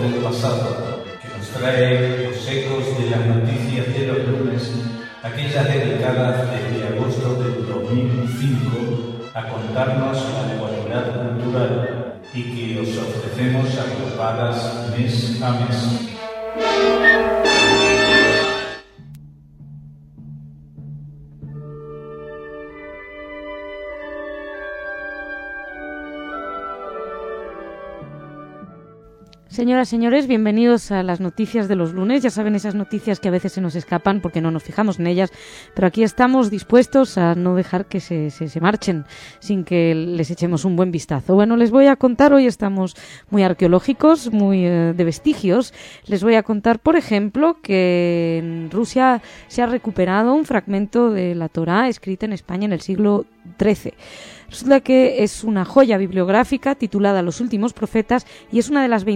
del pasado, que nos trae los ecos de las noticias de los lunes, aquellas dedicadas desde agosto del 2005 a contarnos la actualidad cultural y que os ofrecemos agrupadas mes a mes. Señoras, señores, bienvenidos a las noticias de los lunes. Ya saben, esas noticias que a veces se nos escapan porque no nos fijamos en ellas, pero aquí estamos dispuestos a no dejar que se marchen sin que les echemos un buen vistazo. Bueno, les voy a contar, hoy estamos muy arqueológicos, muy de vestigios. Les voy a contar, por ejemplo, que en Rusia se ha recuperado un fragmento de la Torá escrita en España en el siglo XIII. Resulta que es una joya bibliográfica titulada Los últimos profetas y es una de las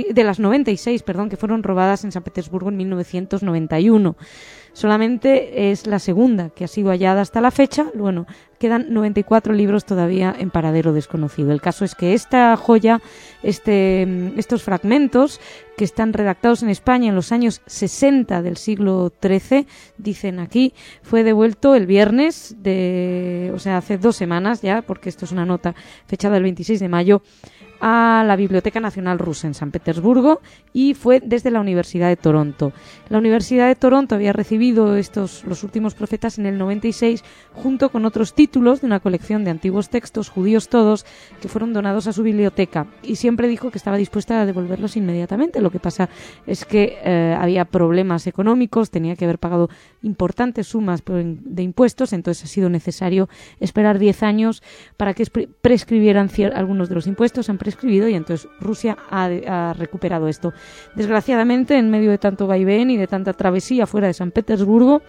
96 que fueron robadas en San Petersburgo en 1991. Solamente es la segunda que ha sido hallada hasta la fecha. Bueno, quedan 94 libros todavía en paradero desconocido. El caso es que esta joya, estos fragmentos que están redactados en España en los años 60 del siglo XIII, dicen aquí, fue devuelto el viernes, hace 2 semanas ya, porque esto es una nota fechada el 26 de mayo, a la Biblioteca Nacional Rusa en San Petersburgo y fue desde la Universidad de Toronto. La Universidad de Toronto había recibido los últimos profetas en el 96 junto con otros títulos de una colección de antiguos textos, judíos todos, que fueron donados a su biblioteca y siempre dijo que estaba dispuesta a devolverlos inmediatamente. Lo que pasa es que había problemas económicos, tenía que haber pagado importantes sumas de impuestos, entonces ha sido necesario esperar 10 años para que prescribieran algunos de los impuestos. Han prescribido y entonces Rusia ha recuperado esto. Desgraciadamente, en medio de tanto vaivén y de tanta travesía fuera de San Petersburgo,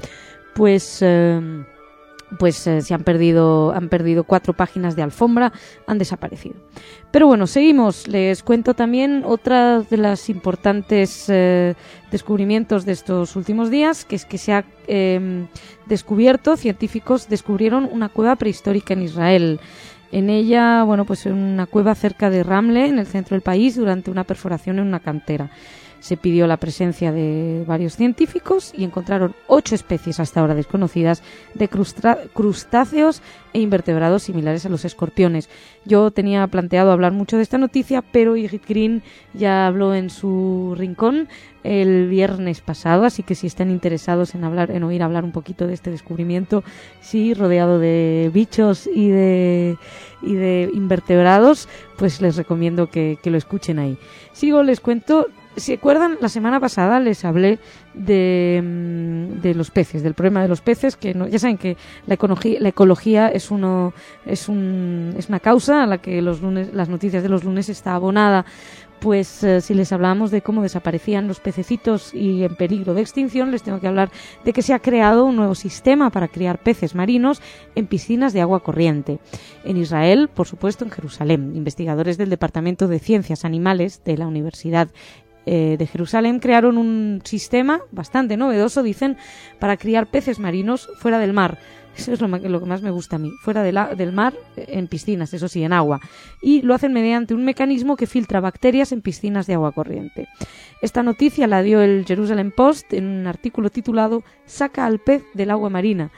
se han perdido 4 páginas de alfombra, han desaparecido. Pero bueno, seguimos. Les cuento también otra de las importantes descubrimientos de estos últimos días, que es que se ha científicos descubrieron una cueva prehistórica en Israel. En ella, en una cueva cerca de Ramle, en el centro del país, durante una perforación en una cantera. Se pidió la presencia de varios científicos y encontraron 8 especies hasta ahora desconocidas de crustáceos e invertebrados similares a los escorpiones. Yo tenía planteado hablar mucho de esta noticia, pero Igit Green ya habló en su rincón el viernes pasado, así que si están interesados en oír hablar un poquito de este descubrimiento, sí, rodeado de bichos y de invertebrados, pues les recomiendo que lo escuchen ahí. Les cuento. ¿Se acuerdan? La semana pasada les hablé de los peces, del problema de los peces, que ya saben que la ecología es una causa a la que las noticias de los lunes está abonada. Pues si les hablamos de cómo desaparecían los pececitos y en peligro de extinción, les tengo que hablar de que se ha creado un nuevo sistema para criar peces marinos en piscinas de agua corriente. En Israel, por supuesto, en Jerusalén. Investigadores del Departamento de Ciencias Animales de la Universidad de Jerusalén crearon un sistema bastante novedoso, dicen, para criar peces marinos fuera del mar. Eso es lo que más me gusta a mí, fuera del mar, en piscinas, eso sí, en agua. Y lo hacen mediante un mecanismo que filtra bacterias en piscinas de agua corriente. Esta noticia la dio el Jerusalem Post en un artículo titulado «Saca al pez del agua marina».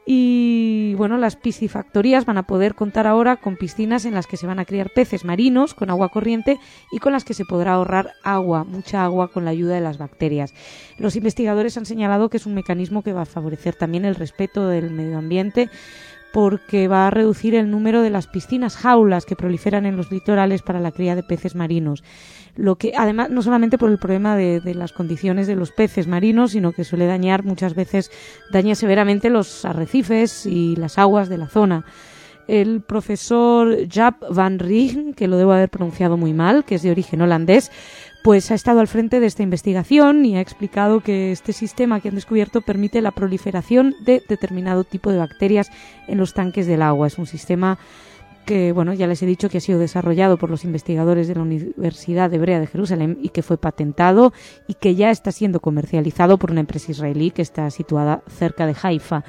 Y las piscifactorías van a poder contar ahora con piscinas en las que se van a criar peces marinos con agua corriente y con las que se podrá ahorrar mucha agua con la ayuda de las bacterias. Los investigadores han señalado que es un mecanismo que va a favorecer también el respeto del medio ambiente, porque va a reducir el número de las piscinas jaulas que proliferan en los litorales para la cría de peces marinos. Lo que, además, no solamente por el problema de las condiciones de los peces marinos, sino que suele daña severamente los arrecifes y las aguas de la zona. El profesor Jaap van Rijn, que lo debo haber pronunciado muy mal, que es de origen holandés, pues ha estado al frente de esta investigación y ha explicado que este sistema que han descubierto permite la proliferación de determinado tipo de bacterias en los tanques del agua. Es un sistema que, ya les he dicho que ha sido desarrollado por los investigadores de la Universidad Hebrea de Jerusalén y que fue patentado y que ya está siendo comercializado por una empresa israelí que está situada cerca de Haifa.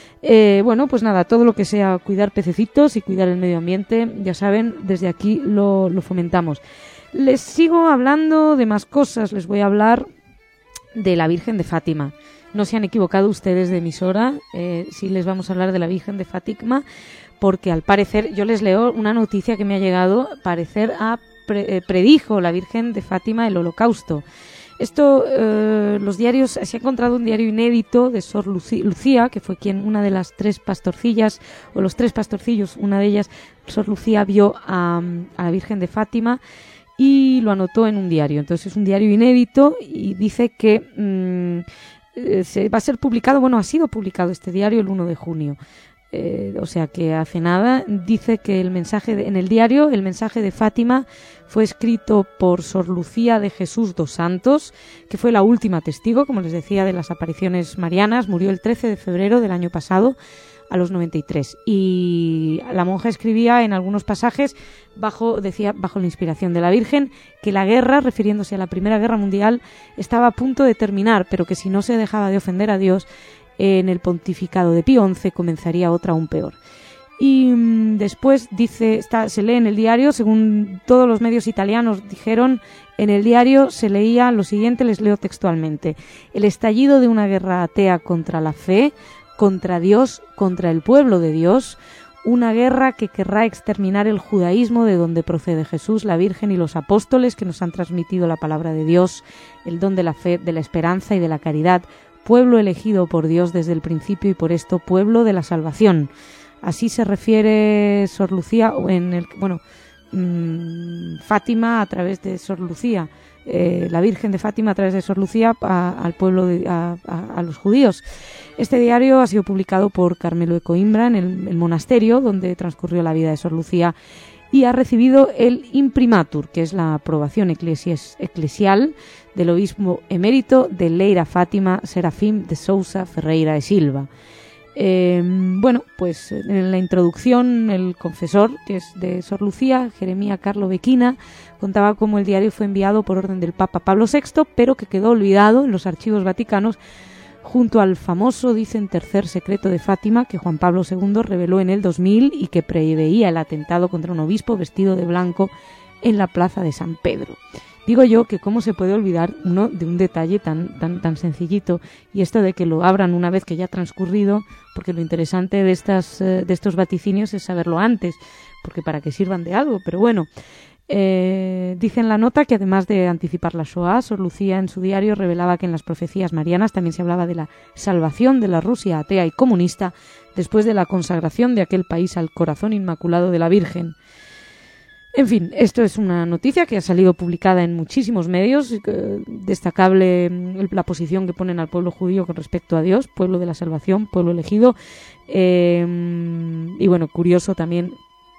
Todo lo que sea cuidar pececitos y cuidar el medio ambiente, ya saben, desde aquí lo fomentamos. Les sigo hablando de más cosas. Les voy a hablar de la Virgen de Fátima. No se han equivocado ustedes de emisora. Sí les vamos a hablar de la Virgen de Fátima, porque al parecer, yo les leo una noticia que me ha llegado, parecer predijo la Virgen de Fátima el Holocausto. Esto, los diarios, se ha encontrado un diario inédito de Sor Lucía, que fue una de las 3 pastorcillas, o los 3 pastorcillos, una de ellas, Sor Lucía, vio a la Virgen de Fátima y lo anotó en un diario. Entonces es un diario inédito y dice que va a ser publicado, bueno, ha sido publicado este diario el 1 de junio. O sea que hace nada. Dice que en el diario, el mensaje de Fátima fue escrito por Sor Lucía de Jesús dos Santos, que fue la última testigo, como les decía, de las apariciones marianas. Murió el 13 de febrero del año pasado, a los 93. Y la monja escribía en algunos pasajes, bajo la inspiración de la Virgen, que la guerra, refiriéndose a la Primera Guerra Mundial, estaba a punto de terminar, pero que si no se dejaba de ofender a Dios, en el pontificado de Pío XI comenzaría otra aún peor. Y después se lee en el diario, según todos los medios italianos dijeron, en el diario se leía lo siguiente, les leo textualmente: el estallido de una guerra atea contra la fe, contra Dios, contra el pueblo de Dios, una guerra que querrá exterminar el judaísmo de donde procede Jesús, la Virgen y los apóstoles que nos han transmitido la palabra de Dios, el don de la fe, de la esperanza y de la caridad, pueblo elegido por Dios desde el principio y por esto pueblo de la salvación. Así se refiere Sor Lucía Fátima a través de Sor Lucía, la Virgen de Fátima a través de Sor Lucía al pueblo, a los judíos. Este diario ha sido publicado por Carmelo de Coimbra en el monasterio donde transcurrió la vida de Sor Lucía y ha recibido el imprimatur, que es la aprobación eclesial del obispo emérito de Leira Fátima Serafim de Sousa Ferreira de Silva. Pues en la introducción el confesor, que es de Sor Lucía, Jeremía Carlo Bequina, contaba cómo el diario fue enviado por orden del Papa Pablo VI, pero que quedó olvidado en los archivos vaticanos junto al famoso, dicen, tercer secreto de Fátima que Juan Pablo II reveló en el 2000 y que preveía el atentado contra un obispo vestido de blanco en la plaza de San Pedro. Digo yo que cómo se puede olvidar uno de un detalle tan sencillito, y esto de que lo abran una vez que ya ha transcurrido, porque lo interesante de estos vaticinios es saberlo antes, porque para que sirvan de algo, pero bueno. Dice en la nota que además de anticipar la Shoah, Sor Lucía en su diario revelaba que en las profecías marianas también se hablaba de la salvación de la Rusia atea y comunista después de la consagración de aquel país al corazón inmaculado de la Virgen. En fin, esto es una noticia que ha salido publicada en muchísimos medios, destacable la posición que ponen al pueblo judío con respecto a Dios, pueblo de la salvación, pueblo elegido, y bueno, curioso también,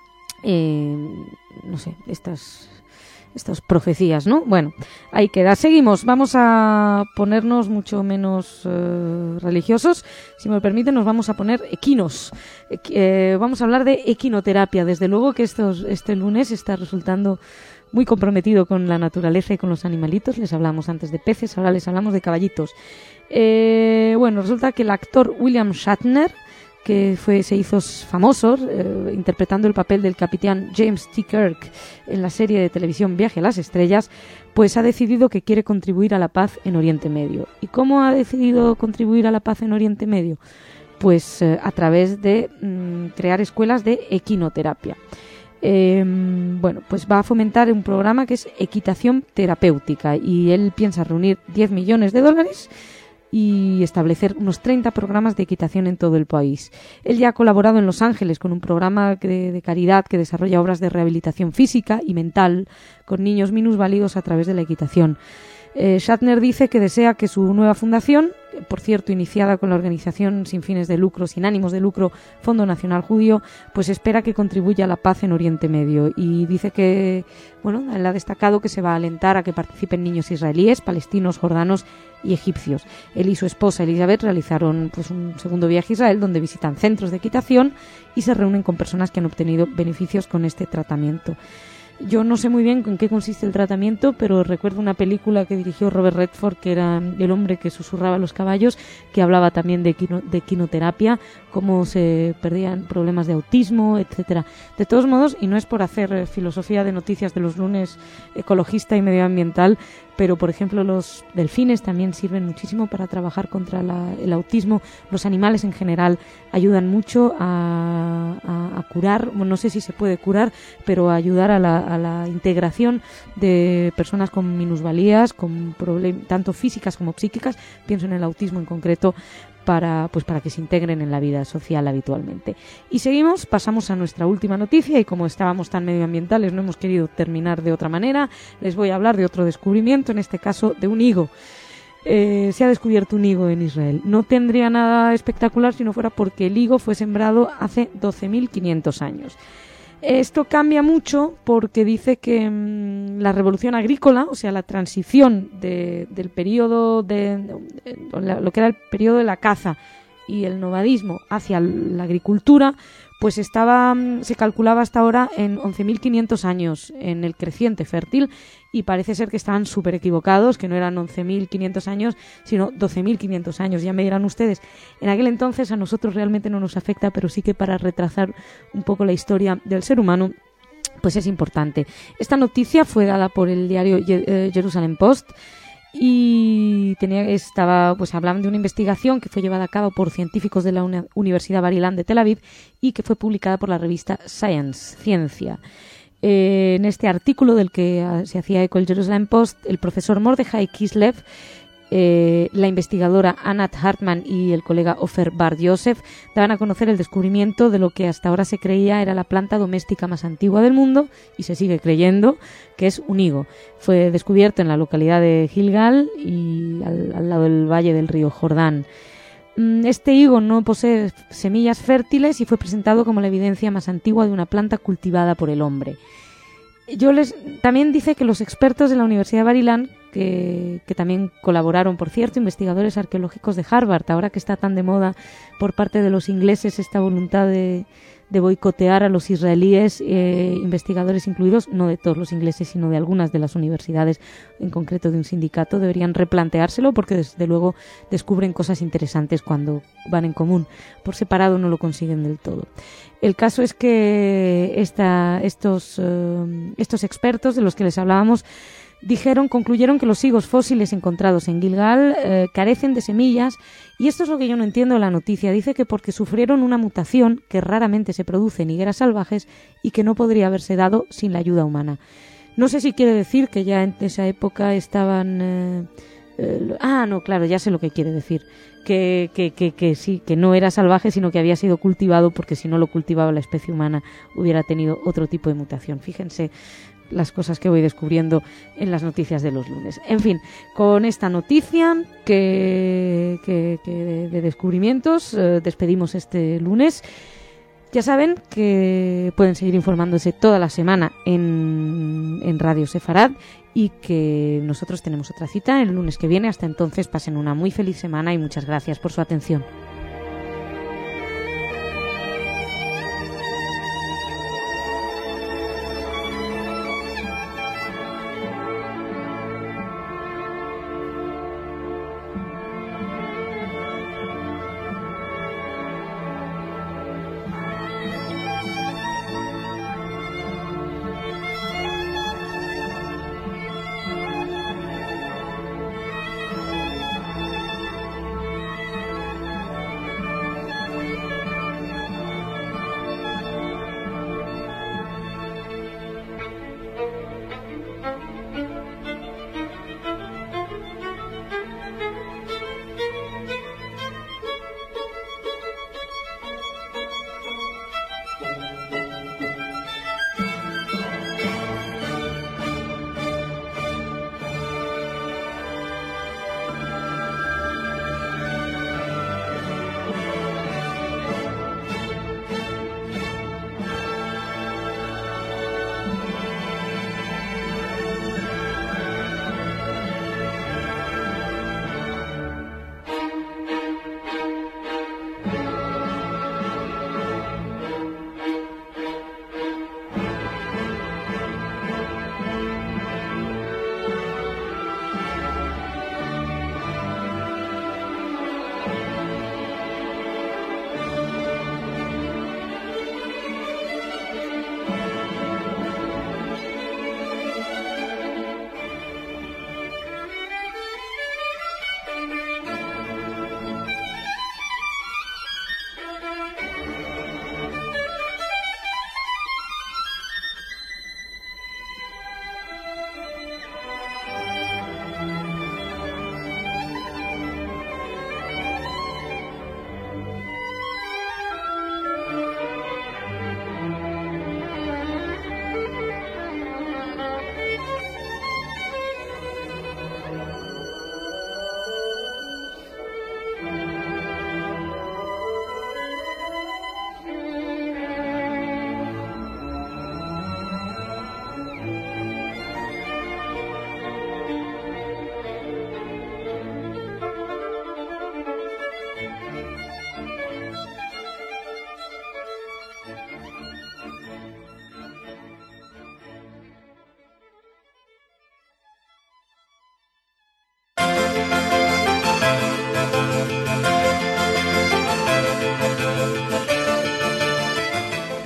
no sé, estas profecías, ¿no? Bueno, ahí queda. Seguimos, vamos a ponernos mucho menos religiosos. Si me lo permiten, nos vamos a poner equinos. Vamos a hablar de equinoterapia. Desde luego que este lunes está resultando muy comprometido con la naturaleza y con los animalitos. Les hablamos antes de peces, ahora les hablamos de caballitos. Resulta que el actor William Shatner, que se hizo famoso interpretando el papel del capitán James T. Kirk en la serie de televisión Viaje a las Estrellas, pues ha decidido que quiere contribuir a la paz en Oriente Medio. ¿Y cómo ha decidido contribuir a la paz en Oriente Medio? Pues a través de crear escuelas de equinoterapia. Pues va a fomentar un programa que es equitación terapéutica y él piensa reunir $10 millones y establecer unos 30 programas de equitación en todo el país. Él ya ha colaborado en Los Ángeles con un programa de caridad que desarrolla obras de rehabilitación física y mental con niños minusválidos a través de la equitación. Shatner dice que desea que su nueva fundación, por cierto iniciada con la organización sin fines de lucro, sin ánimos de lucro, Fondo Nacional Judío, pues espera que contribuya a la paz en Oriente Medio. Y dice que, él ha destacado que se va a alentar a que participen niños israelíes, palestinos, jordanos y egipcios. Él y su esposa Elizabeth realizaron un segundo viaje a Israel donde visitan centros de equitación y se reúnen con personas que han obtenido beneficios con este tratamiento. Yo no sé muy bien en qué consiste el tratamiento, pero recuerdo una película que dirigió Robert Redford, que era El hombre que susurraba a los caballos, que hablaba también de quinoterapia, cómo se perdían problemas de autismo, etcétera. De todos modos, y no es por hacer filosofía de noticias de los lunes ecologista y medioambiental, pero por ejemplo los delfines también sirven muchísimo para trabajar contra el autismo. Los animales en general ayudan mucho a curar, no sé si se puede curar, pero a ayudar a la integración de personas con minusvalías, con tanto físicas como psíquicas. Pienso en el autismo en concreto, para que se integren en la vida social habitualmente. Y seguimos, pasamos a nuestra última noticia, y como estábamos tan medioambientales no hemos querido terminar de otra manera. Les voy a hablar de otro descubrimiento, en este caso de un higo. Se ha descubierto un higo en Israel. No tendría nada espectacular si no fuera porque el higo fue sembrado hace 12.500 años. Esto cambia mucho porque dice que la revolución agrícola, o sea, la transición del periodo lo que era el periodo de la caza y el nomadismo hacia la agricultura, pues se calculaba hasta ahora en 11.500 años en el creciente fértil, y parece ser que estaban súper equivocados, que no eran 11.500 años, sino 12.500 años. Ya me dirán ustedes, en aquel entonces a nosotros realmente no nos afecta, pero sí que para retrasar un poco la historia del ser humano, pues es importante. Esta noticia fue dada por el diario Jerusalem Post, y hablaban de una investigación que fue llevada a cabo por científicos de la Universidad Bar-Ilan de Tel Aviv y que fue publicada por la revista Science, Ciencia. En este artículo del que se hacía eco el Jerusalem Post, el profesor Mordechai Kislev, la investigadora Anat Hartman y el colega Ofer Bar Yosef daban a conocer el descubrimiento de lo que hasta ahora se creía era la planta doméstica más antigua del mundo, y se sigue creyendo, que es un higo. Fue descubierto en la localidad de Gilgal y al lado del valle del río Jordán. Este higo no posee semillas fértiles y fue presentado como la evidencia más antigua de una planta cultivada por el hombre. También dice que los expertos de la Universidad Bar-Ilan, que también colaboraron, por cierto, investigadores arqueológicos de Harvard, ahora que está tan de moda por parte de los ingleses esta voluntad de boicotear a los israelíes, investigadores incluidos, no de todos los ingleses, sino de algunas de las universidades, en concreto de un sindicato, deberían replanteárselo, porque desde luego descubren cosas interesantes cuando van en común. Por separado no lo consiguen del todo. El caso es que estos expertos de los que les hablábamos concluyeron que los higos fósiles encontrados en Gilgal carecen de semillas, y esto es lo que yo no entiendo de la noticia. Dice que porque sufrieron una mutación que raramente se produce en higueras salvajes y que no podría haberse dado sin la ayuda humana. No sé si quiere decir que ya en esa época estaban... no, claro, ya sé lo que quiere decir. Que sí, que no era salvaje, sino que había sido cultivado, porque si no lo cultivaba la especie humana hubiera tenido otro tipo de mutación. Fíjense las cosas que voy descubriendo en las noticias de los lunes. En fin, con esta noticia de descubrimientos despedimos este lunes. Ya saben que pueden seguir informándose toda la semana en Radio Sefarad, y que nosotros tenemos otra cita el lunes que viene. Hasta entonces, pasen una muy feliz semana y muchas gracias por su atención.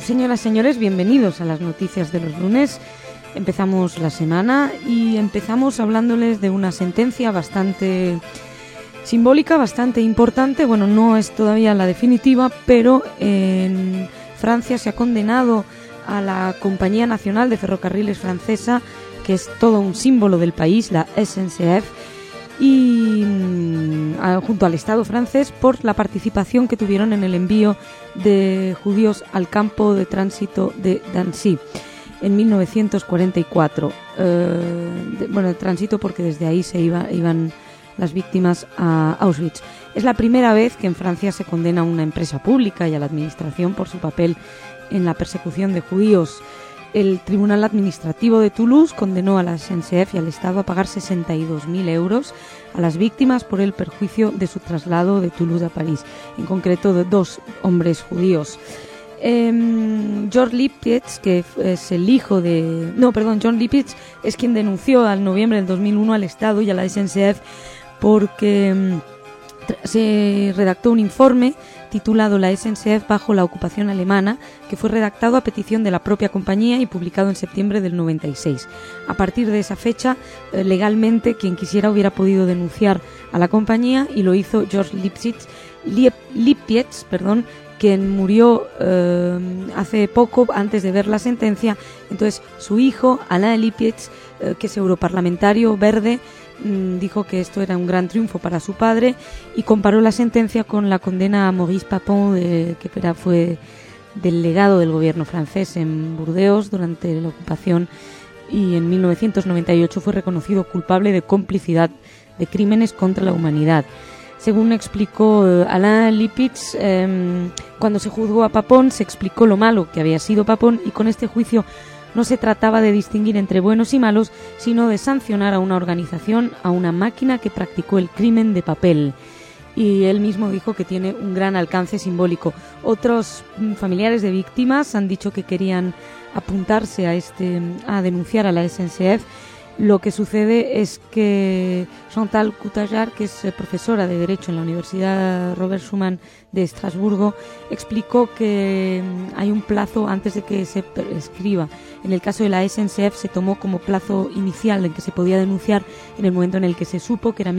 Señoras y señores, bienvenidos a las noticias de los lunes. Empezamos la semana y empezamos hablándoles de una sentencia bastante simbólica, bastante importante. Bueno, no es todavía la definitiva, pero en Francia se ha condenado a la Compañía Nacional de Ferrocarriles Francesa, que es todo un símbolo del país, la SNCF, y junto al Estado francés por la participación que tuvieron en el envío de judíos al campo de tránsito de Drancy en 1944. De tránsito porque desde ahí iban las víctimas a Auschwitz. Es la primera vez que en Francia se condena a una empresa pública y a la administración por su papel en la persecución de judíos. El Tribunal Administrativo de Toulouse condenó a la SNCF y al Estado a pagar 62.000 euros a las víctimas por el perjuicio de su traslado de Toulouse a París, en concreto de 2 hombres judíos. George Lippietz, que es el hijo de... John Lippietz es quien denunció en noviembre del 2001 al Estado y a la SNCF porque se redactó un informe titulado La SNCF bajo la ocupación alemana, que fue redactado a petición de la propia compañía y publicado en septiembre del 96. A partir de esa fecha, legalmente, quien quisiera hubiera podido denunciar a la compañía, y lo hizo George Lippietz, quien murió hace poco, antes de ver la sentencia. Entonces, su hijo, Alain Lippietz, que es europarlamentario verde, dijo que esto era un gran triunfo para su padre y comparó la sentencia con la condena a Maurice Papon, que fue delegado del gobierno francés en Burdeos durante la ocupación, y en 1998 fue reconocido culpable de complicidad de crímenes contra la humanidad. Según explicó Alain Lippietz, cuando se juzgó a Papon se explicó lo malo que había sido Papon, y con este juicio no se trataba de distinguir entre buenos y malos, sino de sancionar a una organización, a una máquina que practicó el crimen de papel. Y él mismo dijo que tiene un gran alcance simbólico. Otros familiares de víctimas han dicho que querían apuntarse a denunciar a la SNCF. Lo que sucede es que Chantal Coutaillard, que es profesora de Derecho en la Universidad Robert Schuman de Estrasburgo, explicó que hay un plazo antes de que se prescriba. En el caso de la SNCF se tomó como plazo inicial en que se podía denunciar en el momento en el que se supo, que era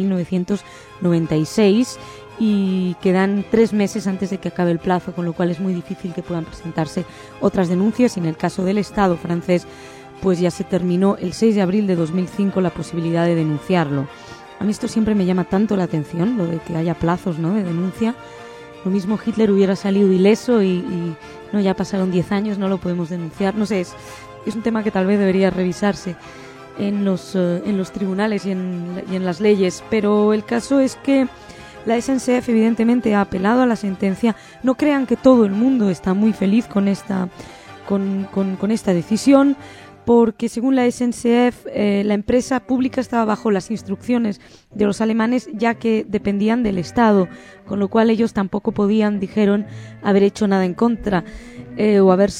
1996, y quedan 3 meses antes de que acabe el plazo, con lo cual es muy difícil que puedan presentarse otras denuncias. Y en el caso del Estado francés, pues ya se terminó el 6 de abril de 2005 la posibilidad de denunciarlo. A mí esto siempre me llama tanto la atención, lo de que haya plazos, ¿no?, de denuncia. Lo mismo Hitler hubiera salido ileso y no, ya pasaron 10 años, no lo podemos denunciar. No sé, es un tema que tal vez debería revisarse en los tribunales y en las leyes. Pero el caso es que la SNCF evidentemente ha apelado a la sentencia. No crean que todo el mundo está muy feliz con esta decisión, porque según la SNCF, la empresa pública estaba bajo las instrucciones de los alemanes, ya que dependían del Estado, con lo cual ellos tampoco podían, dijeron, haber hecho nada en contra o haber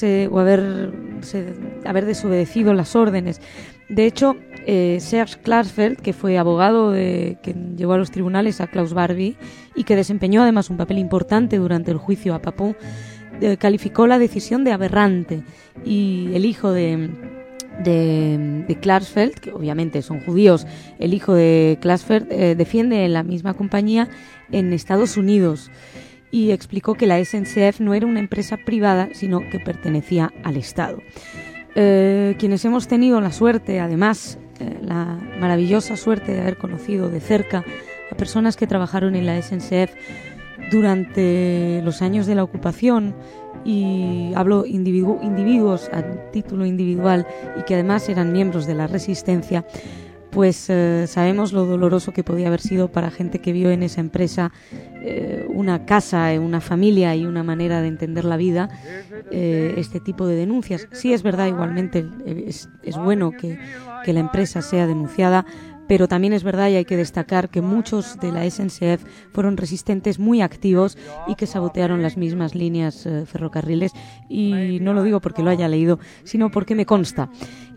desobedecido las órdenes. De hecho, Serge Klarsfeld, que fue abogado que llevó a los tribunales a Klaus Barbie y que desempeñó además un papel importante durante el juicio a Papon, calificó la decisión de aberrante, y el hijo de Klarsfeld, que obviamente son judíos, el hijo de Klarsfeld defiende en la misma compañía en Estados Unidos, y explicó que la SNCF no era una empresa privada, sino que pertenecía al Estado. Quienes hemos tenido la suerte, además, la maravillosa suerte de haber conocido de cerca a personas que trabajaron en la SNCF durante los años de la ocupación, y hablo individuos a título individual y que además eran miembros de la resistencia, pues sabemos lo doloroso que podía haber sido para gente que vio en esa empresa una casa, una familia y una manera de entender la vida, este tipo de denuncias. Sí, es verdad, igualmente es bueno que la empresa sea denunciada, pero también es verdad, y hay que destacar, que muchos de la SNCF fueron resistentes muy activos y que sabotearon las mismas líneas ferrocarriles, y no lo digo porque lo haya leído, sino porque me consta.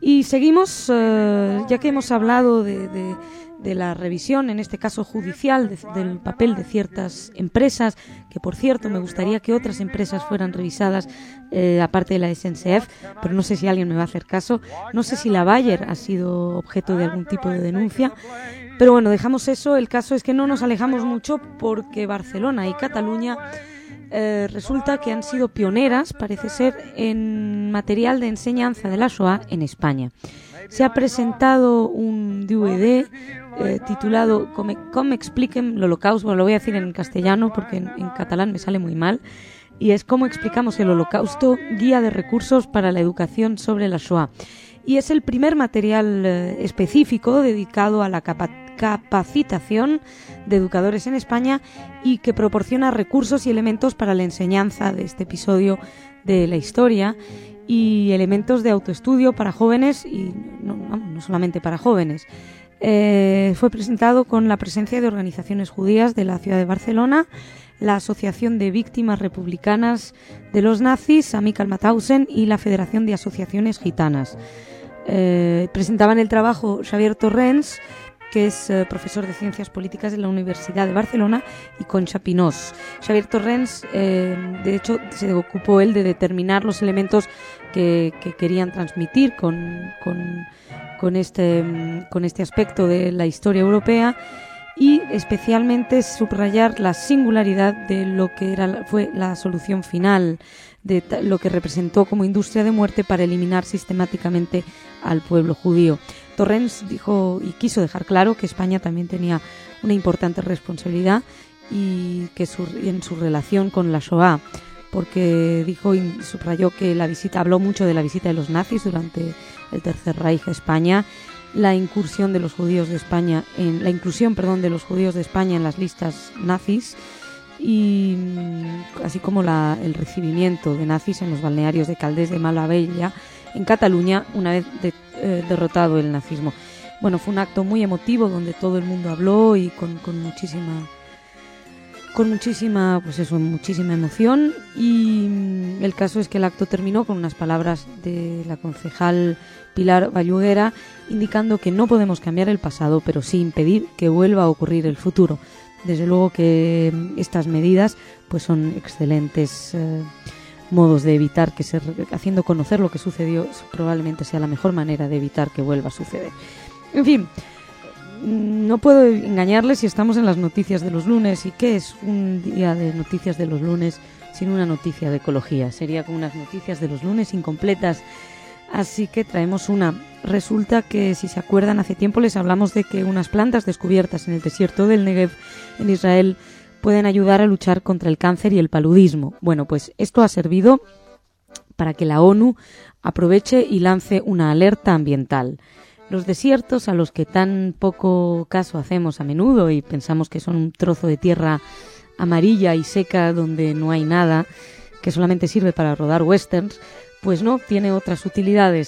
Y seguimos, ya que hemos hablado de la revisión, en este caso judicial, del papel de ciertas empresas, que por cierto me gustaría que otras empresas fueran revisadas, aparte de la SNCF, pero no sé si alguien me va a hacer caso. No sé si la Bayer ha sido objeto de algún tipo de denuncia, pero bueno, dejamos eso. El caso es que no nos alejamos mucho porque Barcelona y Cataluña resulta que han sido pioneras, parece ser, en material de enseñanza de la Shoah en España. Se ha presentado un DVD titulado «Cómo expliquen el Holocausto». Bueno, lo voy a decir en castellano porque en catalán me sale muy mal. Y es «Cómo explicamos el Holocausto, guía de recursos para la educación sobre la Shoah». Y es el primer material específico dedicado a la capacitación de educadores en España y que proporciona recursos y elementos para la enseñanza de este episodio de la historia y elementos de autoestudio para jóvenes y no solamente para jóvenes. Fue presentado con la presencia de organizaciones judías de la ciudad de Barcelona, la Asociación de Víctimas Republicanas de los Nazis, Amical Mauthausen, y la Federación de Asociaciones Gitanas. Presentaban el trabajo Xavier Torrens, que es profesor de Ciencias Políticas de la Universidad de Barcelona, y Concha Pinós. Xavier Torrens, de hecho, se ocupó él de determinar los elementos que querían transmitir con este aspecto de la historia europea, y especialmente subrayar la singularidad de lo que fue la solución final, de lo que representó como industria de muerte para eliminar sistemáticamente al pueblo judío. Torrens dijo y quiso dejar claro que España también tenía una importante responsabilidad y que en su relación con la Shoah, porque dijo y subrayó que habló mucho de la visita de los nazis durante el Tercer Reich a España, la inclusión de los judíos de España en las listas nazis, y así como el recibimiento de nazis en los balnearios de Calders de Malavella en Cataluña una vez derrotado el nazismo. Bueno, fue un acto muy emotivo donde todo el mundo habló y con muchísima emoción, y el caso es que el acto terminó con unas palabras de la concejal Pilar Valluguera indicando que no podemos cambiar el pasado, pero sí impedir que vuelva a ocurrir el futuro. Desde luego que estas medidas pues son excelentes modos de evitar haciendo conocer lo que sucedió, probablemente sea la mejor manera de evitar que vuelva a suceder. En fin, no puedo engañarles si estamos en las noticias de los lunes. ¿Y qué es un día de noticias de los lunes sin una noticia de ecología? Sería como unas noticias de los lunes incompletas. Así que traemos una. Resulta que, si se acuerdan, hace tiempo les hablamos de que unas plantas descubiertas en el desierto del Negev en Israel pueden ayudar a luchar contra el cáncer y el paludismo. Bueno, pues esto ha servido para que la ONU aproveche y lance una alerta ambiental. Los desiertos, a los que tan poco caso hacemos a menudo y pensamos que son un trozo de tierra amarilla y seca donde no hay nada, que solamente sirve para rodar westerns, pues no, tiene otras utilidades.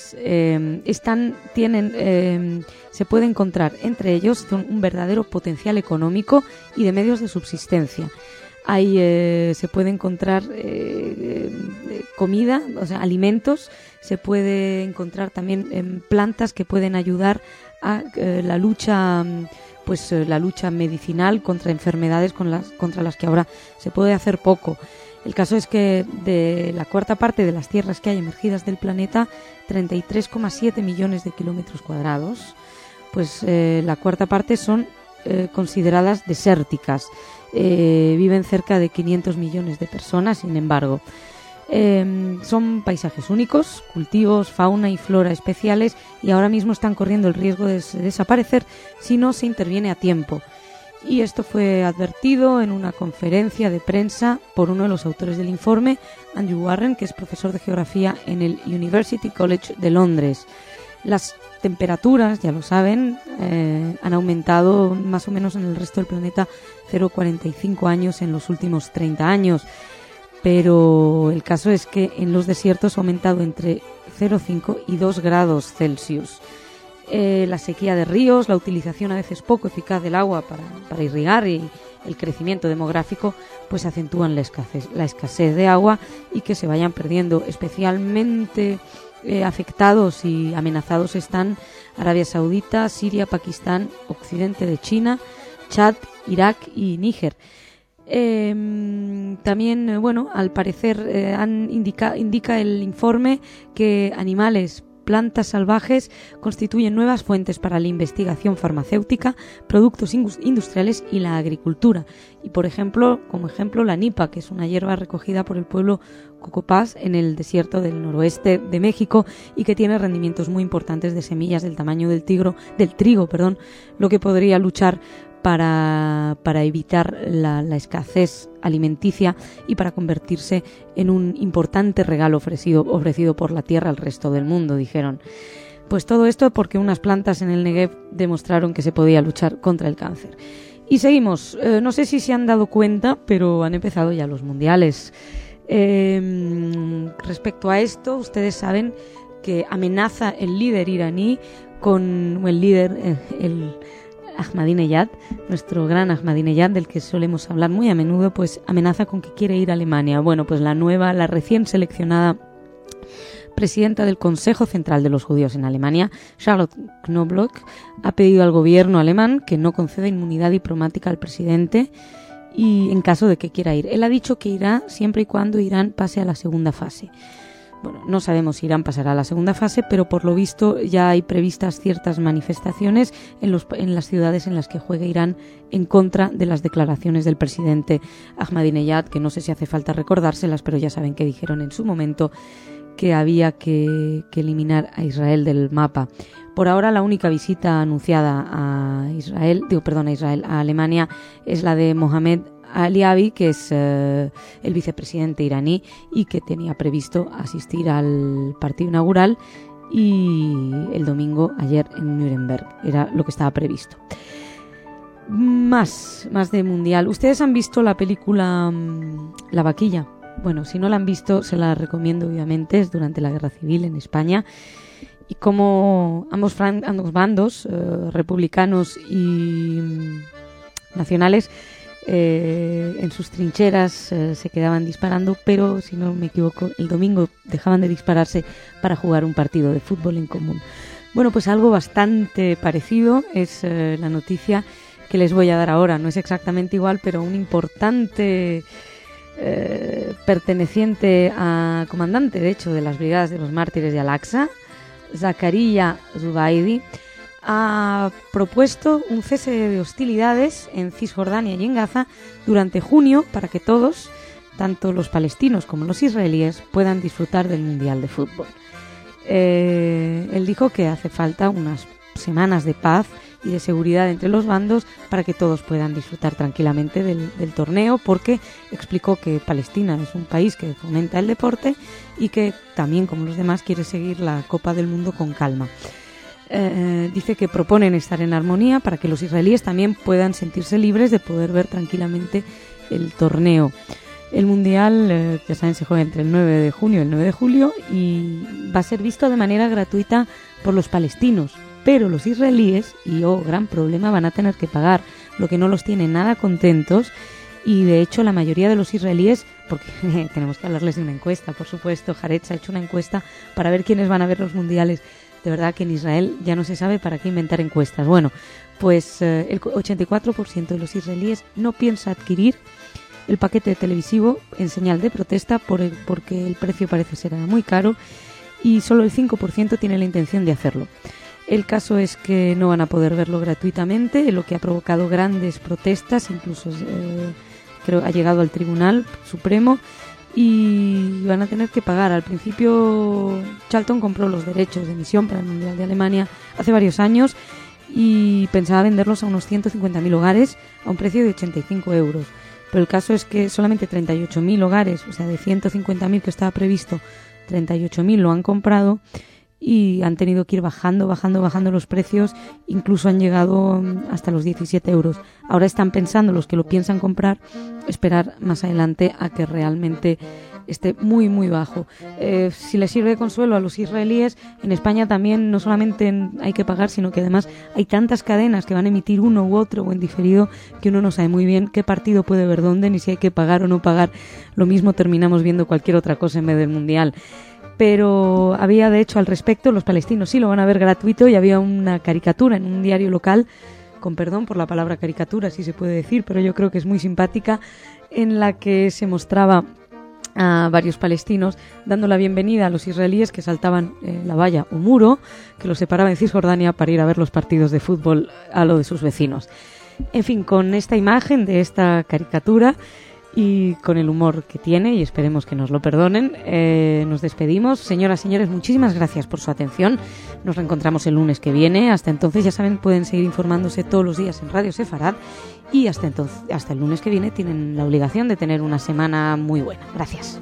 Se puede encontrar entre ellos un verdadero potencial económico y de medios de subsistencia. Ahí se puede encontrar comida, o sea, alimentos. Se puede encontrar también plantas que pueden ayudar a la lucha medicinal contra enfermedades contra las que ahora se puede hacer poco. El caso es que de la cuarta parte de las tierras que hay emergidas del planeta, 33,7 millones de kilómetros cuadrados, pues la cuarta parte son consideradas desérticas. Viven cerca de 500 millones de personas, sin embargo. Son paisajes únicos, cultivos, fauna y flora especiales, y ahora mismo están corriendo el riesgo de desaparecer si no se interviene a tiempo. Y esto fue advertido en una conferencia de prensa por uno de los autores del informe, Andrew Warren, que es profesor de geografía en el University College de Londres. Las temperaturas, ya lo saben, han aumentado más o menos en el resto del planeta 0,45 años en los últimos 30 años. Pero el caso es que en los desiertos ha aumentado entre 0,5 y 2 grados Celsius. La sequía de ríos, la utilización a veces poco eficaz del agua para irrigar y el crecimiento demográfico pues acentúan la escasez de agua y que se vayan perdiendo. Especialmente afectados y amenazados están Arabia Saudita, Siria, Pakistán, occidente de China, Chad, Irak y Níger. También, al parecer indica el informe que animales, plantas salvajes constituyen nuevas fuentes para la investigación farmacéutica, productos industriales y la agricultura. Y como ejemplo la nipa, que es una hierba recogida por el pueblo Cocopás en el desierto del noroeste de México y que tiene rendimientos muy importantes de semillas del tamaño del trigo, lo que podría luchar para evitar la escasez alimenticia y para convertirse en un importante regalo ofrecido por la tierra al resto del mundo, dijeron. Pues todo esto porque unas plantas en el Negev demostraron que se podía luchar contra el cáncer. Y seguimos. No sé si se han dado cuenta, pero han empezado ya los mundiales. Respecto a esto, ustedes saben que amenaza el líder iraní el Ahmadinejad, nuestro gran Ahmadinejad, del que solemos hablar muy a menudo, pues amenaza con que quiere ir a Alemania. Bueno, pues la recién seleccionada presidenta del Consejo Central de los Judíos en Alemania, Charlotte Knobloch, ha pedido al gobierno alemán que no conceda inmunidad diplomática al presidente y en caso de que quiera ir. Él ha dicho que irá siempre y cuando Irán pase a la segunda fase. Bueno, no sabemos si Irán pasará a la segunda fase, pero por lo visto ya hay previstas ciertas manifestaciones en las ciudades en las que juega Irán en contra de las declaraciones del presidente Ahmadinejad, que no sé si hace falta recordárselas, pero ya saben que dijeron en su momento que había que eliminar a Israel del mapa. Por ahora la única visita anunciada a Alemania es la de Mohamed Aliavi, que es el vicepresidente iraní y que tenía previsto asistir al partido inaugural y el domingo ayer en Nuremberg. Era lo que estaba previsto. Más de mundial. ¿Ustedes han visto la película La Vaquilla? Bueno, si no la han visto, se la recomiendo obviamente. Es durante la Guerra Civil en España. Y como ambos bandos, republicanos y nacionales, en sus trincheras se quedaban disparando, pero si no me equivoco, el domingo dejaban de dispararse para jugar un partido de fútbol en común. Bueno, pues algo bastante parecido es la noticia que les voy a dar ahora. No es exactamente igual, pero un importante perteneciente a comandante, de hecho, de las Brigadas de los Mártires de Al-Aqsa, Zakaria Zubaidi, ha propuesto un cese de hostilidades en Cisjordania y en Gaza durante junio para que todos, tanto los palestinos como los israelíes, puedan disfrutar del Mundial de Fútbol. Él dijo que hace falta unas semanas de paz y de seguridad entre los bandos para que todos puedan disfrutar tranquilamente del torneo, porque explicó que Palestina es un país que fomenta el deporte y que también, como los demás, quiere seguir la Copa del Mundo con calma. Dice que proponen estar en armonía para que los israelíes también puedan sentirse libres de poder ver tranquilamente el torneo. El Mundial, ya saben, se juega entre el 9 de junio y el 9 de julio y va a ser visto de manera gratuita por los palestinos, pero los israelíes, y gran problema, van a tener que pagar, lo que no los tiene nada contentos. Y de hecho la mayoría de los israelíes, porque tenemos que hablarles de una encuesta, por supuesto, Haaretz ha hecho una encuesta para ver quiénes van a ver los mundiales. De verdad que en Israel ya no se sabe para qué inventar encuestas. Bueno, pues el 84% de los israelíes no piensa adquirir el paquete televisivo en señal de protesta porque el precio parece ser muy caro y solo el 5% tiene la intención de hacerlo. El caso es que no van a poder verlo gratuitamente, lo que ha provocado grandes protestas, incluso creo ha llegado al Tribunal Supremo y van a tener que pagar. Al principio Charlton compró los derechos de emisión para el Mundial de Alemania hace varios años y pensaba venderlos a unos 150.000 hogares a un precio de 85 euros. Pero el caso es que solamente 38.000 hogares, o sea, de 150.000 que estaba previsto, 38.000 lo han comprado y han tenido que ir bajando los precios, incluso han llegado hasta los 17 euros. Ahora están pensando, los que lo piensan comprar, esperar más adelante a que realmente esté muy muy bajo. Si les sirve de consuelo a los israelíes, en España también no solamente hay que pagar, sino que además hay tantas cadenas que van a emitir uno u otro o en diferido que uno no sabe muy bien qué partido puede ver dónde, ni si hay que pagar o no pagar. Lo mismo terminamos viendo cualquier otra cosa en vez del Mundial. Pero había, de hecho, al respecto, los palestinos sí lo van a ver gratuito, y había una caricatura en un diario local, con perdón por la palabra caricatura, si se puede decir, pero yo creo que es muy simpática, en la que se mostraba a varios palestinos dando la bienvenida a los israelíes que saltaban la valla o muro que los separaba de Cisjordania para ir a ver los partidos de fútbol a lo de sus vecinos. En fin, con esta imagen de esta caricatura y con el humor que tiene, y esperemos que nos lo perdonen, nos despedimos. Señoras, señores, muchísimas gracias por su atención. Nos reencontramos el lunes que viene. Hasta entonces, ya saben, pueden seguir informándose todos los días en Radio Sefarad, y hasta el lunes que viene tienen la obligación de tener una semana muy buena. Gracias.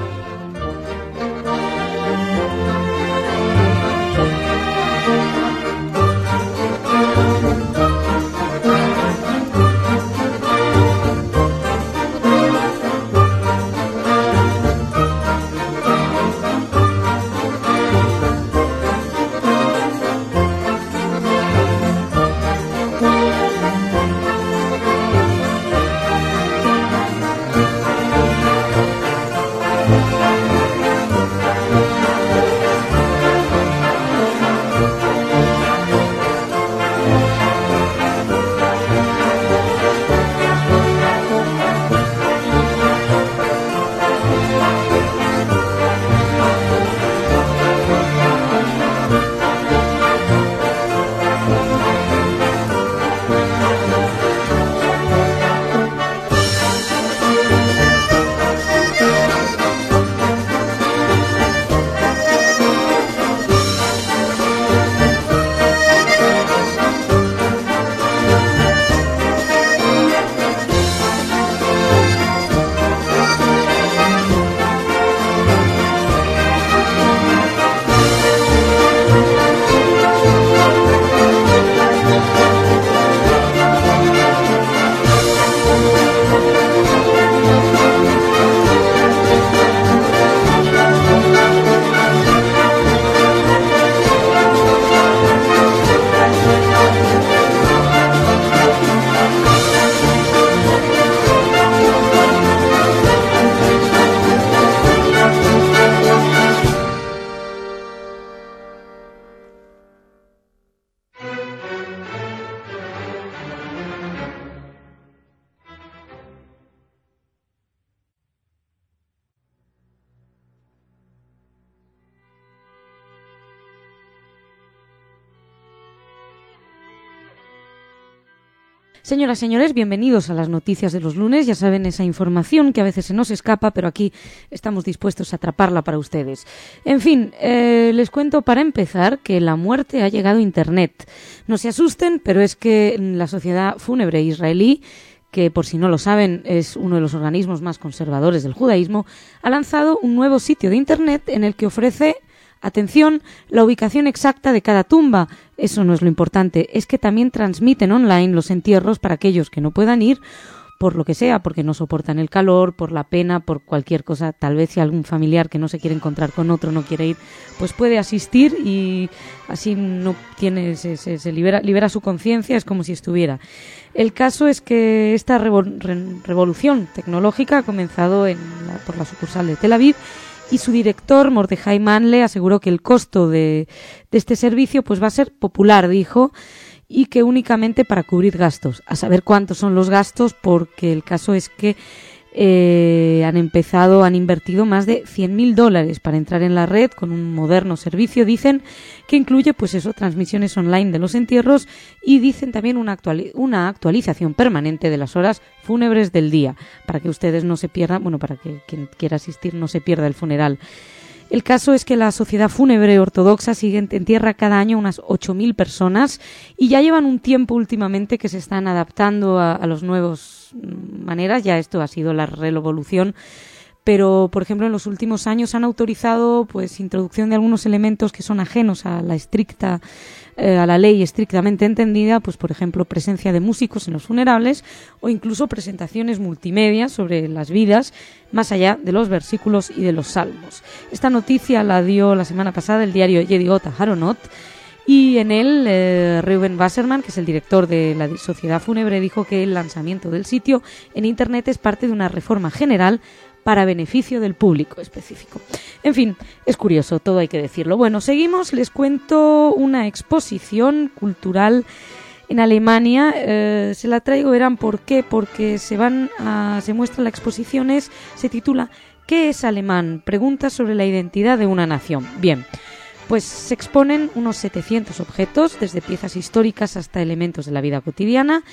Señoras, señores, bienvenidos a las noticias de los lunes. Ya saben, esa información que a veces se nos escapa, pero aquí estamos dispuestos a atraparla para ustedes. En fin, les cuento para empezar que la muerte ha llegado a Internet. No se asusten, pero es que la Sociedad Fúnebre Israelí, que por si no lo saben es uno de los organismos más conservadores del judaísmo, ha lanzado un nuevo sitio de Internet en el que ofrece, atención, la ubicación exacta de cada tumba. Eso no es lo importante, es que también transmiten online los entierros para aquellos que no puedan ir, por lo que sea, porque no soportan el calor, por la pena, por cualquier cosa. Tal vez si algún familiar que no se quiere encontrar con otro no quiere ir, pues puede asistir y así no tiene, se libera su conciencia, es como si estuviera. El caso es que esta revolución tecnológica ha comenzado por la sucursal de Tel Aviv, y su director, Mordejai Manle, aseguró que el costo de este servicio pues va a ser popular, dijo, y que únicamente para cubrir gastos. A saber cuántos son los gastos, porque el caso es que han invertido más de $100.000 para entrar en la red con un moderno servicio, dicen, que incluye pues eso, transmisiones online de los entierros, y dicen también una actualización permanente de las horas fúnebres del día, para que ustedes no se pierdan, bueno, para que quien quiera asistir no se pierda el funeral. El caso es que la Sociedad Fúnebre Ortodoxa entierra cada año unas 8.000 personas y ya llevan un tiempo últimamente que se están adaptando a las nuevas maneras. Ya esto ha sido la revolución, pero por ejemplo en los últimos años han autorizado pues introducción de algunos elementos que son ajenos a la ley estrictamente entendida, pues por ejemplo presencia de músicos en los funerales o incluso presentaciones multimedia sobre las vidas más allá de los versículos y de los salmos. Esta noticia la dio la semana pasada el diario Yediot Aharonot, y en él Reuben Wasserman, que es el director de la Sociedad Fúnebre, dijo que el lanzamiento del sitio en Internet es parte de una reforma general para beneficio del público específico. En fin, es curioso, todo hay que decirlo. Bueno, seguimos, les cuento una exposición cultural en Alemania. Se la traigo, verán por qué, porque se muestra la exposición, se titula ¿Qué es alemán? Preguntas sobre la identidad de una nación. Bien, pues se exponen unos 700 objetos, desde piezas históricas hasta elementos de la vida cotidiana,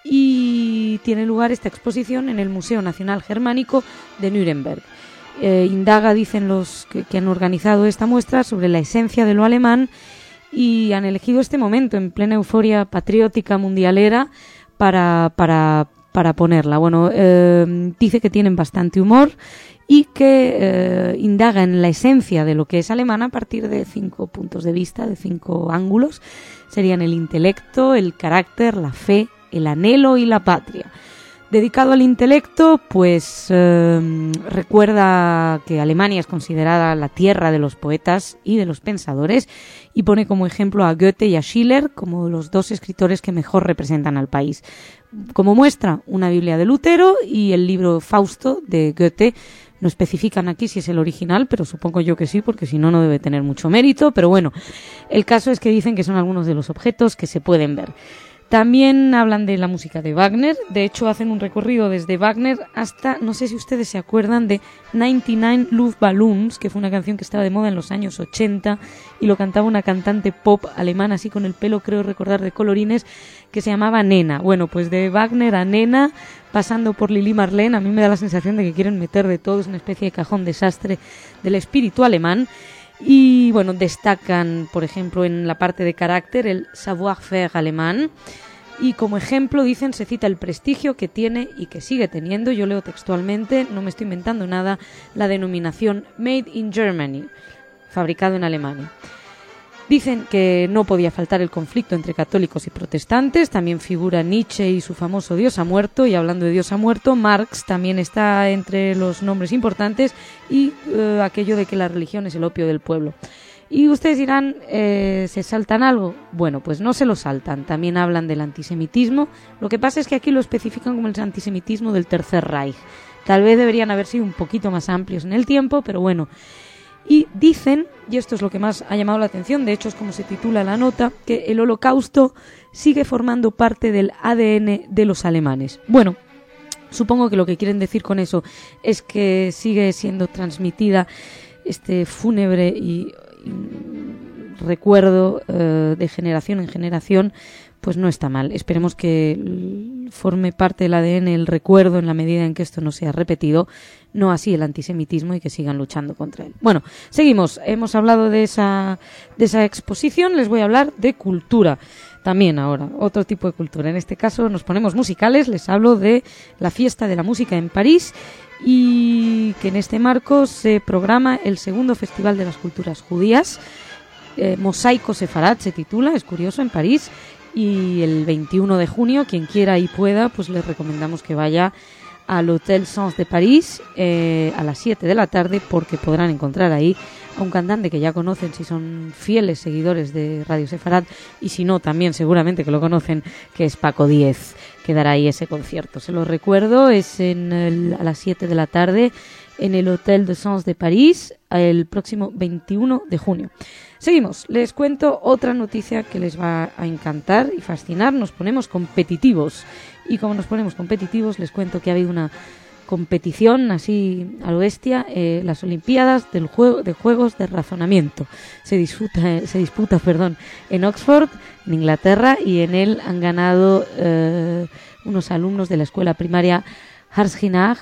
y tiene lugar esta exposición en el Museo Nacional Germánico de Nuremberg. Indaga, dicen los que han organizado esta muestra, sobre la esencia de lo alemán, y han elegido este momento en plena euforia patriótica mundialera para ponerla. Bueno, dice que tienen bastante humor y que indaga en la esencia de lo que es alemán a partir de 5 puntos de vista, de 5 ángulos. Serían el intelecto, el carácter, la fe, el anhelo y la patria. Dedicado al intelecto, pues recuerda que Alemania es considerada la tierra de los poetas y de los pensadores, y pone como ejemplo a Goethe y a Schiller como los 2 escritores que mejor representan al país. Como muestra, una Biblia de Lutero y el libro Fausto de Goethe. No especifican aquí si es el original, pero supongo yo que sí, porque si no, no debe tener mucho mérito. Pero bueno, el caso es que dicen que son algunos de los objetos que se pueden ver. También hablan de la música de Wagner. De hecho, hacen un recorrido desde Wagner hasta, no sé si ustedes se acuerdan de 99 Luftballons, que fue una canción que estaba de moda en los años 80 y lo cantaba una cantante pop alemana, así con el pelo, creo recordar, de colorines, que se llamaba Nena. Bueno, pues de Wagner a Nena, pasando por Lili Marlene, a mí me da la sensación de que quieren meter de todo, es una especie de cajón desastre del espíritu alemán. Y bueno, destacan, por ejemplo, en la parte de carácter, el savoir-faire alemán. Y como ejemplo, dicen, se cita el prestigio que tiene y que sigue teniendo, yo leo textualmente, no me estoy inventando nada, la denominación Made in Germany, fabricado en Alemania. Dicen que no podía faltar el conflicto entre católicos y protestantes, también figura Nietzsche y su famoso Dios ha muerto, y hablando de Dios ha muerto, Marx también está entre los nombres importantes, y aquello de que la religión es el opio del pueblo. Y ustedes dirán, ¿se saltan algo? Bueno, pues no se lo saltan, también hablan del antisemitismo. Lo que pasa es que aquí lo especifican como el antisemitismo del Tercer Reich. Tal vez deberían haber sido un poquito más amplios en el tiempo, pero bueno. Y dicen, y esto es lo que más ha llamado la atención, de hecho es como se titula la nota, que el Holocausto sigue formando parte del ADN de los alemanes. Bueno, supongo que lo que quieren decir con eso es que sigue siendo transmitida este fúnebre y recuerdo de generación en generación, pues no está mal. Esperemos que forme parte del ADN el recuerdo en la medida en que esto no sea repetido, no así el antisemitismo, y que sigan luchando contra él. Bueno, seguimos. Hemos hablado de esa exposición, les voy a hablar de cultura. También ahora, otro tipo de cultura. En este caso nos ponemos musicales, les hablo de la Fiesta de la Música en París, y que en este marco se programa el segundo Festival de las Culturas Judías, Mosaico Sefarad se titula, es curioso, en París, y el 21 de junio, quien quiera y pueda, pues les recomendamos que vaya al Hotel Sens de París a las 7 de la tarde, porque podrán encontrar ahí a un cantante que ya conocen si son fieles seguidores de Radio Sefarad, y si no, también seguramente que lo conocen, que es Paco Díez, que dará ahí ese concierto. Se lo recuerdo, es a las 7 de la tarde en el Hotel de Sens de París, el próximo 21 de junio. Seguimos, les cuento otra noticia que les va a encantar y fascinar. Nos ponemos competitivos, y como nos ponemos competitivos, les cuento que ha habido una competición así a lo bestia, las Olimpiadas de Juegos de Razonamiento. Se disputa en Oxford, en Inglaterra, y en él han ganado unos alumnos de la escuela primaria Harshania,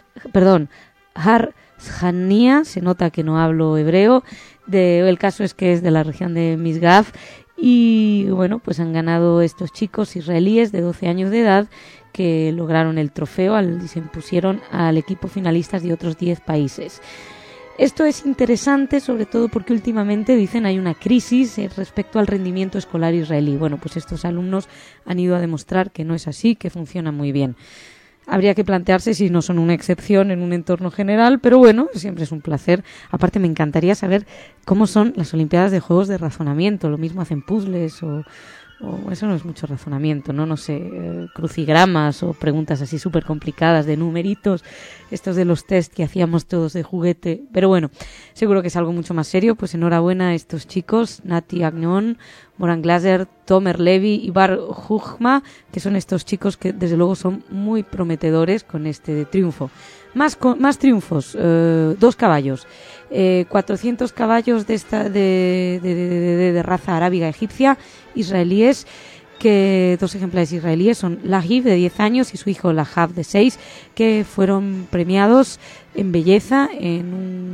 se nota que no hablo hebreo. El caso es que es de la región de Misgav, y bueno, pues han ganado estos chicos israelíes de 12 años de edad, que lograron el trofeo y se impusieron al equipo finalistas de otros 10 países. Esto es interesante, sobre todo porque últimamente dicen hay una crisis respecto al rendimiento escolar israelí. Bueno, pues estos alumnos han ido a demostrar que no es así, que funciona muy bien. Habría que plantearse si no son una excepción en un entorno general, pero bueno, siempre es un placer. Aparte, me encantaría saber cómo son las Olimpiadas de Juegos de Razonamiento. Lo mismo hacen puzzles o eso no es mucho razonamiento, ¿no? No sé, crucigramas o preguntas así súper complicadas de numeritos, estos de los test que hacíamos todos de juguete. Pero bueno, seguro que es algo mucho más serio. Pues enhorabuena a estos chicos, Nati Agnon, Moran Glaser, Tomer Levi y Bar Hujma, que son estos chicos que desde luego son muy prometedores con este triunfo. Más triunfos, 2 caballos. 400 caballos de raza arábiga egipcia, israelíes, que 2 ejemplares israelíes son Lahiv, de 10 años, y su hijo Lahav, de 6, que fueron premiados en belleza en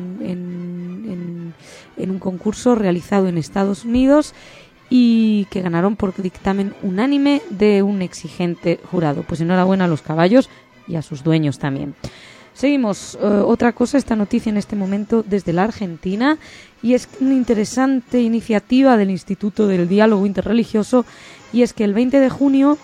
un concurso realizado en Estados Unidos y que ganaron por dictamen unánime de un exigente jurado. Pues enhorabuena a los caballos y a sus dueños también. Seguimos. Otra cosa, esta noticia en este momento desde la Argentina, y es una interesante iniciativa del Instituto del Diálogo Interreligioso, y es que el 20 de junio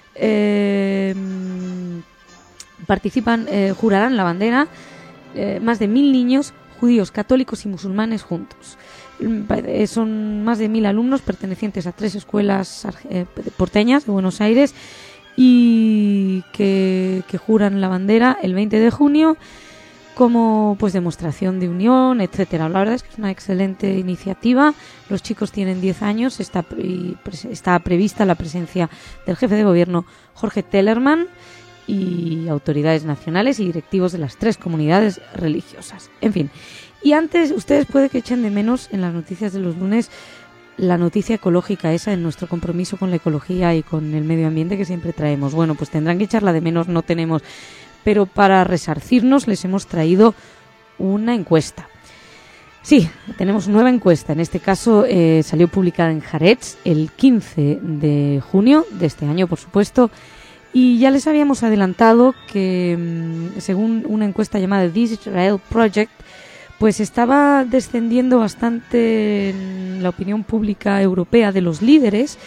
jurarán la bandera más de 1.000 niños judíos, católicos y musulmanes juntos. Son más de 1.000 alumnos pertenecientes a 3 escuelas porteñas de Buenos Aires, y que juran la bandera el 20 de junio como pues demostración de unión, etcétera. La verdad es que es una excelente iniciativa. Los chicos tienen 10 años, está prevista la presencia del jefe de gobierno Jorge Tellerman y autoridades nacionales y directivos de las 3 comunidades religiosas. En fin, y antes ustedes puede que echen de menos en las noticias de los lunes la noticia ecológica esa, en nuestro compromiso con la ecología y con el medio ambiente que siempre traemos. Bueno, pues tendrán que echarla de menos, no tenemos. Pero para resarcirnos les hemos traído una encuesta. Sí, tenemos nueva encuesta. En este caso salió publicada en Haaretz el 15 de junio de este año, por supuesto. Y ya les habíamos adelantado que, según una encuesta llamada This Israel Project, pues estaba descendiendo bastante en la opinión pública europea de los líderes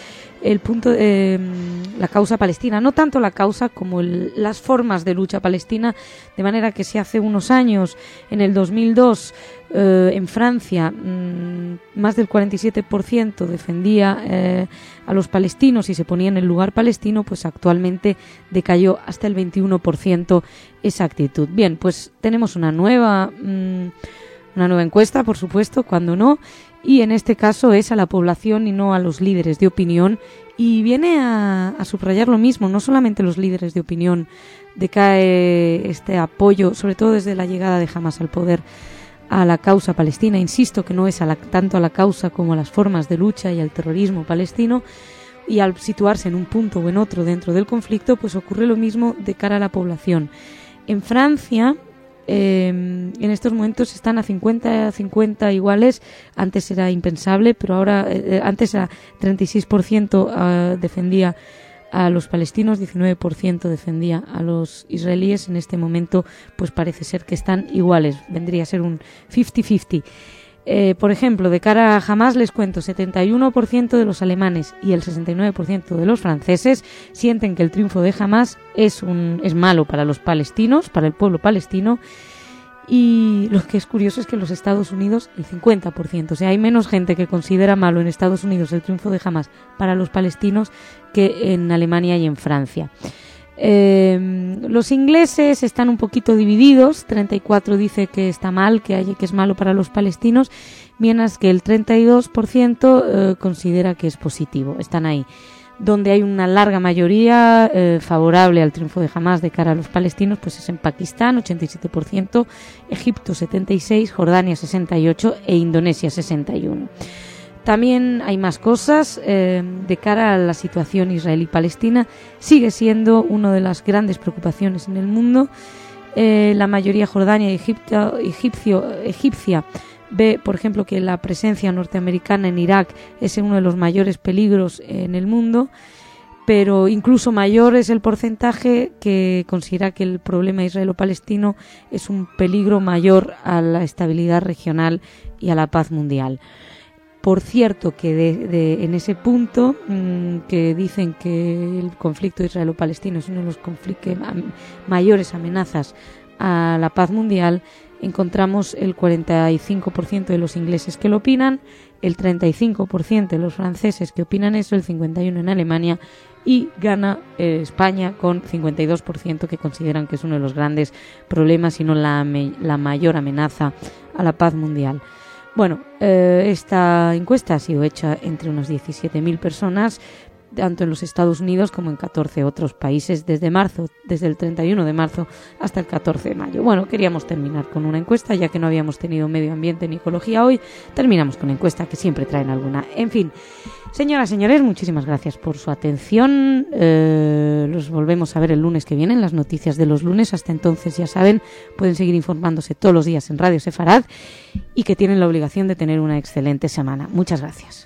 la causa palestina, no tanto la causa como las formas de lucha palestina, de manera que si hace unos años, en el 2002, en Francia, más del 47% defendía a los palestinos y se ponía en el lugar palestino, pues actualmente decayó hasta el 21% esa actitud. Bien, pues tenemos una nueva encuesta, por supuesto, cuando no, y en este caso es a la población y no a los líderes de opinión, y viene a subrayar lo mismo. No solamente los líderes de opinión decae este apoyo, sobre todo desde la llegada de Hamas al poder, a la causa palestina. Insisto que no es tanto a la causa como a las formas de lucha y al terrorismo palestino, y al situarse en un punto o en otro dentro del conflicto, pues ocurre lo mismo de cara a la población. En Francia, en estos momentos están a 50-50 iguales. Antes era impensable, pero ahora antes era 36% defendía a los palestinos, 19% defendía a los israelíes. En este momento pues parece ser que están iguales, vendría a ser un 50-50. Por ejemplo, de cara a Hamas les cuento, 71% de los alemanes y el 69% de los franceses sienten que el triunfo de Hamas es malo para los palestinos, para el pueblo palestino, y lo que es curioso es que en los Estados Unidos el 50%, o sea, hay menos gente que considera malo en Estados Unidos el triunfo de Hamas para los palestinos que en Alemania y en Francia. Los ingleses están un poquito divididos, 34 dice que está mal, que es malo para los palestinos, mientras que el 32% considera que es positivo. Están ahí. Donde hay una larga mayoría favorable al triunfo de Hamas de cara a los palestinos, pues es en Pakistán, 87%, Egipto 76%, Jordania 68% e Indonesia 61%. También hay más cosas. De cara a la situación israelí-palestina, sigue siendo una de las grandes preocupaciones en el mundo. La mayoría jordania y egipcia ve, por ejemplo, que la presencia norteamericana en Irak es uno de los mayores peligros en el mundo. pero incluso mayor es el porcentaje que considera que el problema israelo-palestino es un peligro mayor a la estabilidad regional y a la paz mundial. Por cierto, que en ese punto que dicen que el conflicto israelo-palestino es uno de los mayores amenazas a la paz mundial, encontramos el 45% de los ingleses que lo opinan, el 35% de los franceses que opinan eso, el 51% en Alemania, y gana España con 52% que consideran que es uno de los grandes problemas, si no la mayor amenaza a la paz mundial. Bueno, esta encuesta ha sido hecha entre unas 17.000 personas, tanto en los Estados Unidos como en 14 otros países desde el 31 de marzo hasta el 14 de mayo. Bueno, queríamos terminar con una encuesta, ya que no habíamos tenido medio ambiente ni ecología hoy. Terminamos con encuesta, que siempre traen alguna. En fin, señoras, señores, muchísimas gracias por su atención. Los volvemos a ver el lunes que viene en las noticias de los lunes. Hasta entonces, ya saben, pueden seguir informándose todos los días en Radio Sefarad y que tienen la obligación de tener una excelente semana. Muchas gracias.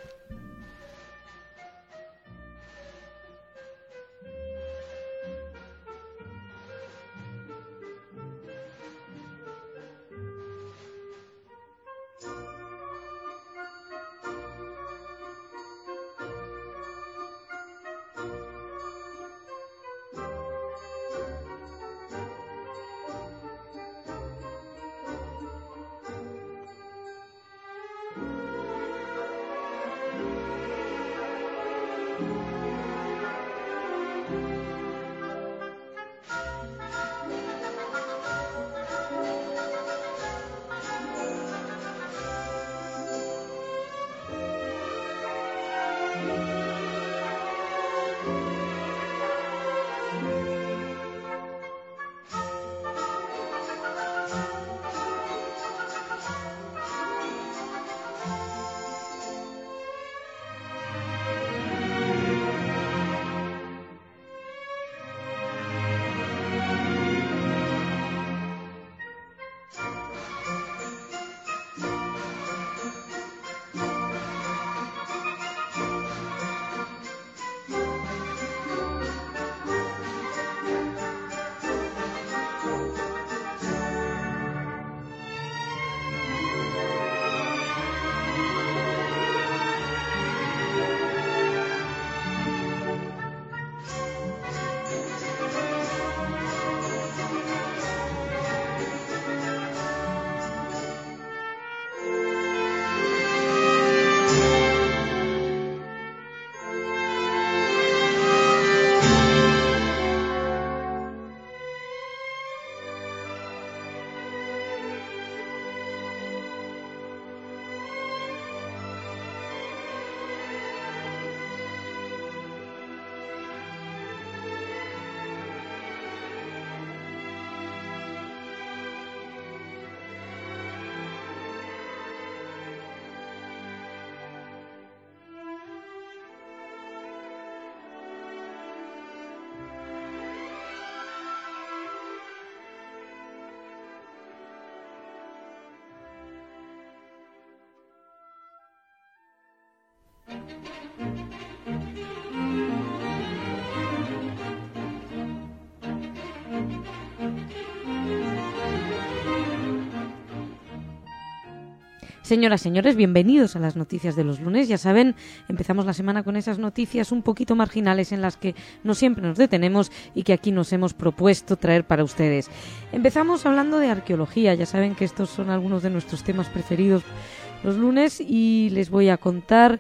Señoras, señores, bienvenidos a las noticias de los lunes. Ya saben, empezamos la semana con esas noticias un poquito marginales en las que no siempre nos detenemos y que aquí nos hemos propuesto traer para ustedes. Empezamos hablando de arqueología. Ya saben que estos son algunos de nuestros temas preferidos los lunes y les voy a contar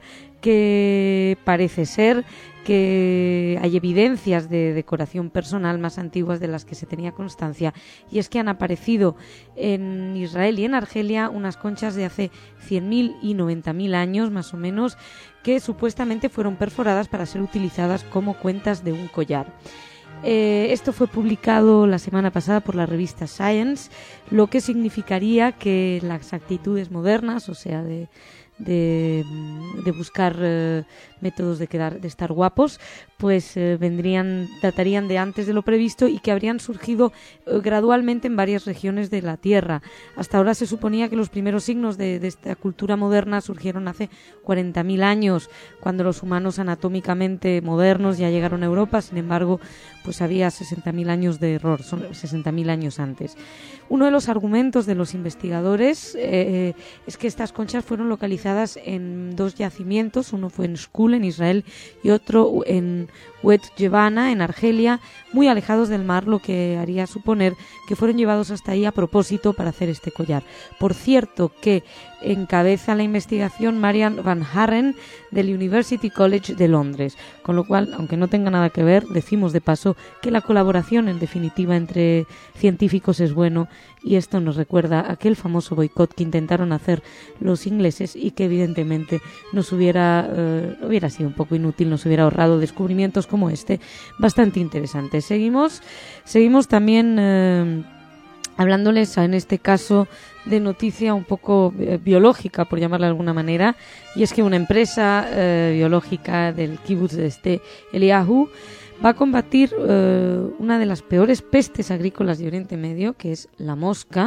que parece ser que hay evidencias de decoración personal más antiguas de las que se tenía constancia, y es que han aparecido en Israel y en Argelia unas conchas de hace 100.000 y 90.000 años más o menos, que supuestamente fueron perforadas para ser utilizadas como cuentas de un collar. Esto fue publicado la semana pasada por la revista Science, lo que significaría que las actitudes modernas, o sea, de buscar métodos de estar guapos, pues datarían de antes de lo previsto y que habrían surgido gradualmente en varias regiones de la Tierra. Hasta ahora se suponía que los primeros signos de esta cultura moderna surgieron hace 40.000 años, cuando los humanos anatómicamente modernos ya llegaron a Europa. Sin embargo, pues había 60.000 años de error, son 60.000 años antes. Uno de los argumentos de los investigadores es que estas conchas fueron localizadas en dos yacimientos, uno fue en Shkul, en Israel, y otro en Wet Jevana, en Argelia, muy alejados del mar, lo que haría suponer que fueron llevados hasta ahí a propósito para hacer este collar. Por cierto, que encabeza la investigación Marian Van Harren del University College de Londres, con lo cual, aunque no tenga nada que ver, decimos de paso que la colaboración en definitiva entre científicos es bueno, y esto nos recuerda a aquel famoso boicot que intentaron hacer los ingleses y que evidentemente nos hubiera sido un poco inútil, nos hubiera ahorrado descubrimientos como este bastante interesantes. Seguimos también hablándoles en este caso de noticia un poco biológica, por llamarla de alguna manera, y es que una empresa biológica del kibutz de Eliyahu va a combatir una de las peores pestes agrícolas de Oriente Medio, que es la mosca,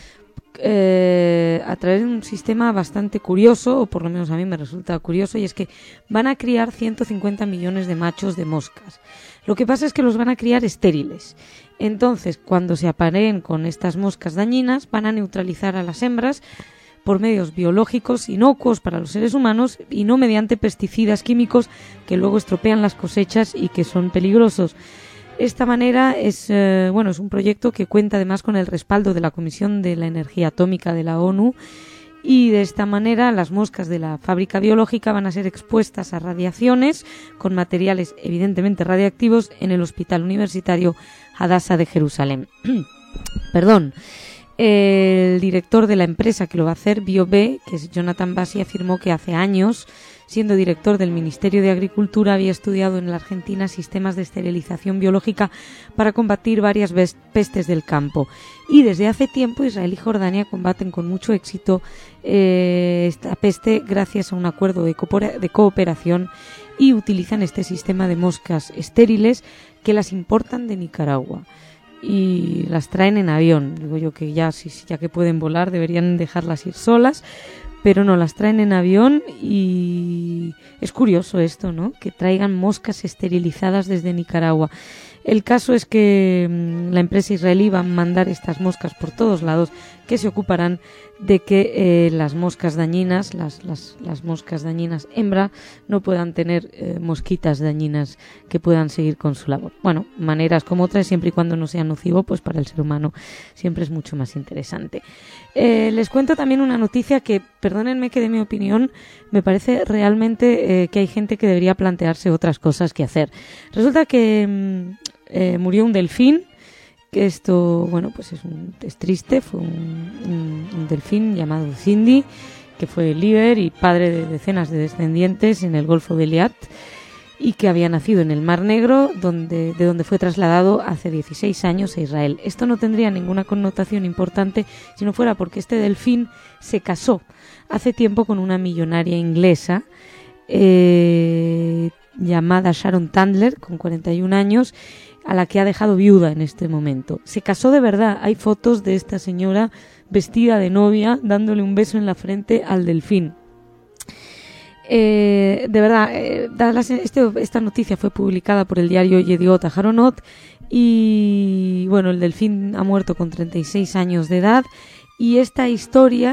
a través de un sistema bastante curioso, o por lo menos a mí me resulta curioso, y es que van a criar 150 millones de machos de moscas. Lo que pasa es que los van a criar estériles. Entonces, cuando se apareen con estas moscas dañinas, van a neutralizar a las hembras por medios biológicos inocuos para los seres humanos y no mediante pesticidas químicos que luego estropean las cosechas y que son peligrosos. Esta manera es un proyecto que cuenta además con el respaldo de la Comisión de la Energía Atómica de la ONU, y de esta manera las moscas de la fábrica biológica van a ser expuestas a radiaciones con materiales evidentemente radiactivos en el Hospital Universitario Hadassah de Jerusalén. Perdón. El director de la empresa que lo va a hacer, BioB, que es Jonathan Bassi, afirmó que hace años, siendo director del Ministerio de Agricultura, había estudiado en la Argentina sistemas de esterilización biológica para combatir varias pestes del campo. Y desde hace tiempo Israel y Jordania combaten con mucho éxito esta peste gracias a un acuerdo de cooperación, y utilizan este sistema de moscas estériles que las importan de Nicaragua y las traen en avión. Digo yo que ya que pueden volar deberían dejarlas ir solas, pero no, las traen en avión, y es curioso esto, ¿no? Que traigan moscas esterilizadas desde Nicaragua. El caso es que la empresa israelí va a mandar estas moscas por todos lados, que se ocuparán de que las moscas dañinas, las moscas dañinas hembra, no puedan tener mosquitas dañinas que puedan seguir con su labor. Bueno, maneras como otras, siempre y cuando no sea nocivo, pues para el ser humano siempre es mucho más interesante. Les cuento también una noticia que, perdónenme que dé mi opinión, me parece realmente que hay gente que debería plantearse otras cosas que hacer. Resulta que murió un delfín, que esto, bueno, pues es triste. Fue un delfín llamado Cindy, que fue líder y padre de decenas de descendientes en el Golfo de Eliat, y que había nacido en el Mar Negro, de donde fue trasladado hace 16 años a Israel. Esto no tendría ninguna connotación importante si no fuera porque este delfín se casó hace tiempo con una millonaria inglesa llamada Sharon Tandler, con 41 años, a la que ha dejado viuda en este momento. Se casó de verdad. Hay fotos de esta señora vestida de novia dándole un beso en la frente al delfín. De verdad, esta noticia fue publicada por el diario Yediot Aharonot, y bueno, el delfín ha muerto con 36 años de edad, y esta historia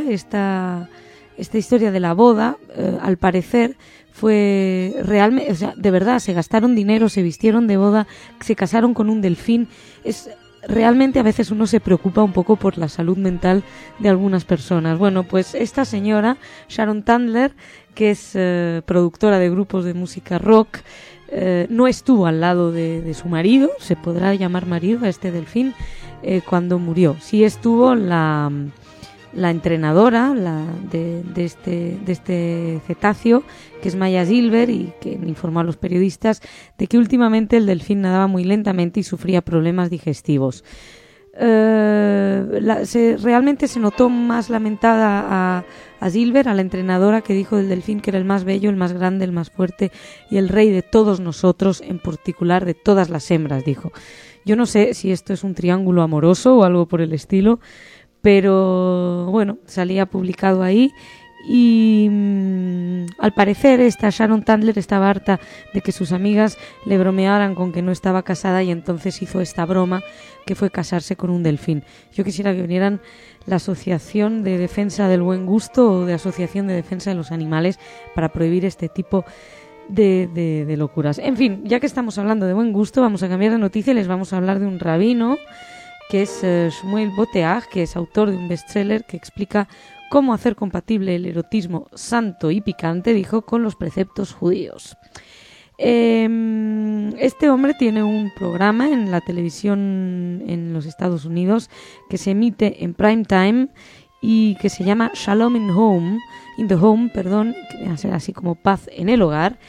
de la boda, al parecer, fue realmente, o sea, de verdad, se gastaron dinero, se vistieron de boda, se casaron con un delfín. Realmente a veces uno se preocupa un poco por la salud mental de algunas personas. Bueno, pues esta señora, Sharon Tandler, que es productora de grupos de música rock, no estuvo al lado de su marido, se podrá llamar marido a este delfín, cuando murió. Sí estuvo la entrenadora de este cetáceo, que es Maya Silver, y que informó a los periodistas de que últimamente el delfín nadaba muy lentamente y sufría problemas digestivos. realmente se notó más lamentada a Silver, a la entrenadora, que dijo del delfín que era el más bello, el más grande, el más fuerte y el rey de todos nosotros, en particular de todas las hembras, dijo. Yo no sé si esto es un triángulo amoroso o algo por el estilo, pero bueno, salía publicado ahí. Y al parecer esta Sharon Tandler estaba harta de que sus amigas le bromearan con que no estaba casada, y entonces hizo esta broma que fue casarse con un delfín. Yo quisiera que vinieran la Asociación de Defensa del Buen Gusto o de Asociación de Defensa de los Animales para prohibir este tipo de locuras. En fin, ya que estamos hablando de buen gusto, vamos a cambiar de noticia y les vamos a hablar de un rabino que es Shmuel Boteach, que es autor de un bestseller que explica cómo hacer compatible el erotismo santo y picante, dijo, con los preceptos judíos. Este hombre tiene un programa en la televisión en los Estados Unidos que se emite en prime time y que se llama Shalom in the Home, que viene a ser así como paz en el hogar,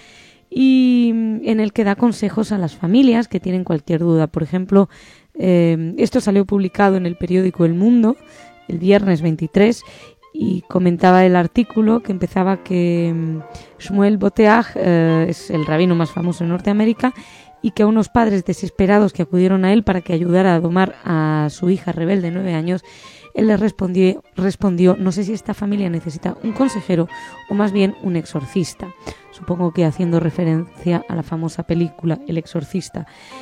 y en el que da consejos a las familias que tienen cualquier duda. Por ejemplo, esto salió publicado en el periódico El Mundo el viernes 23, y comentaba el artículo que empezaba que Shmuel Boteach es el rabino más famoso en Norteamérica, y que a unos padres desesperados que acudieron a él para que ayudara a domar a su hija rebelde de 9 años, él les respondió, no sé si esta familia necesita un consejero o más bien un exorcista. Supongo que haciendo referencia a la famosa película El Exorcista.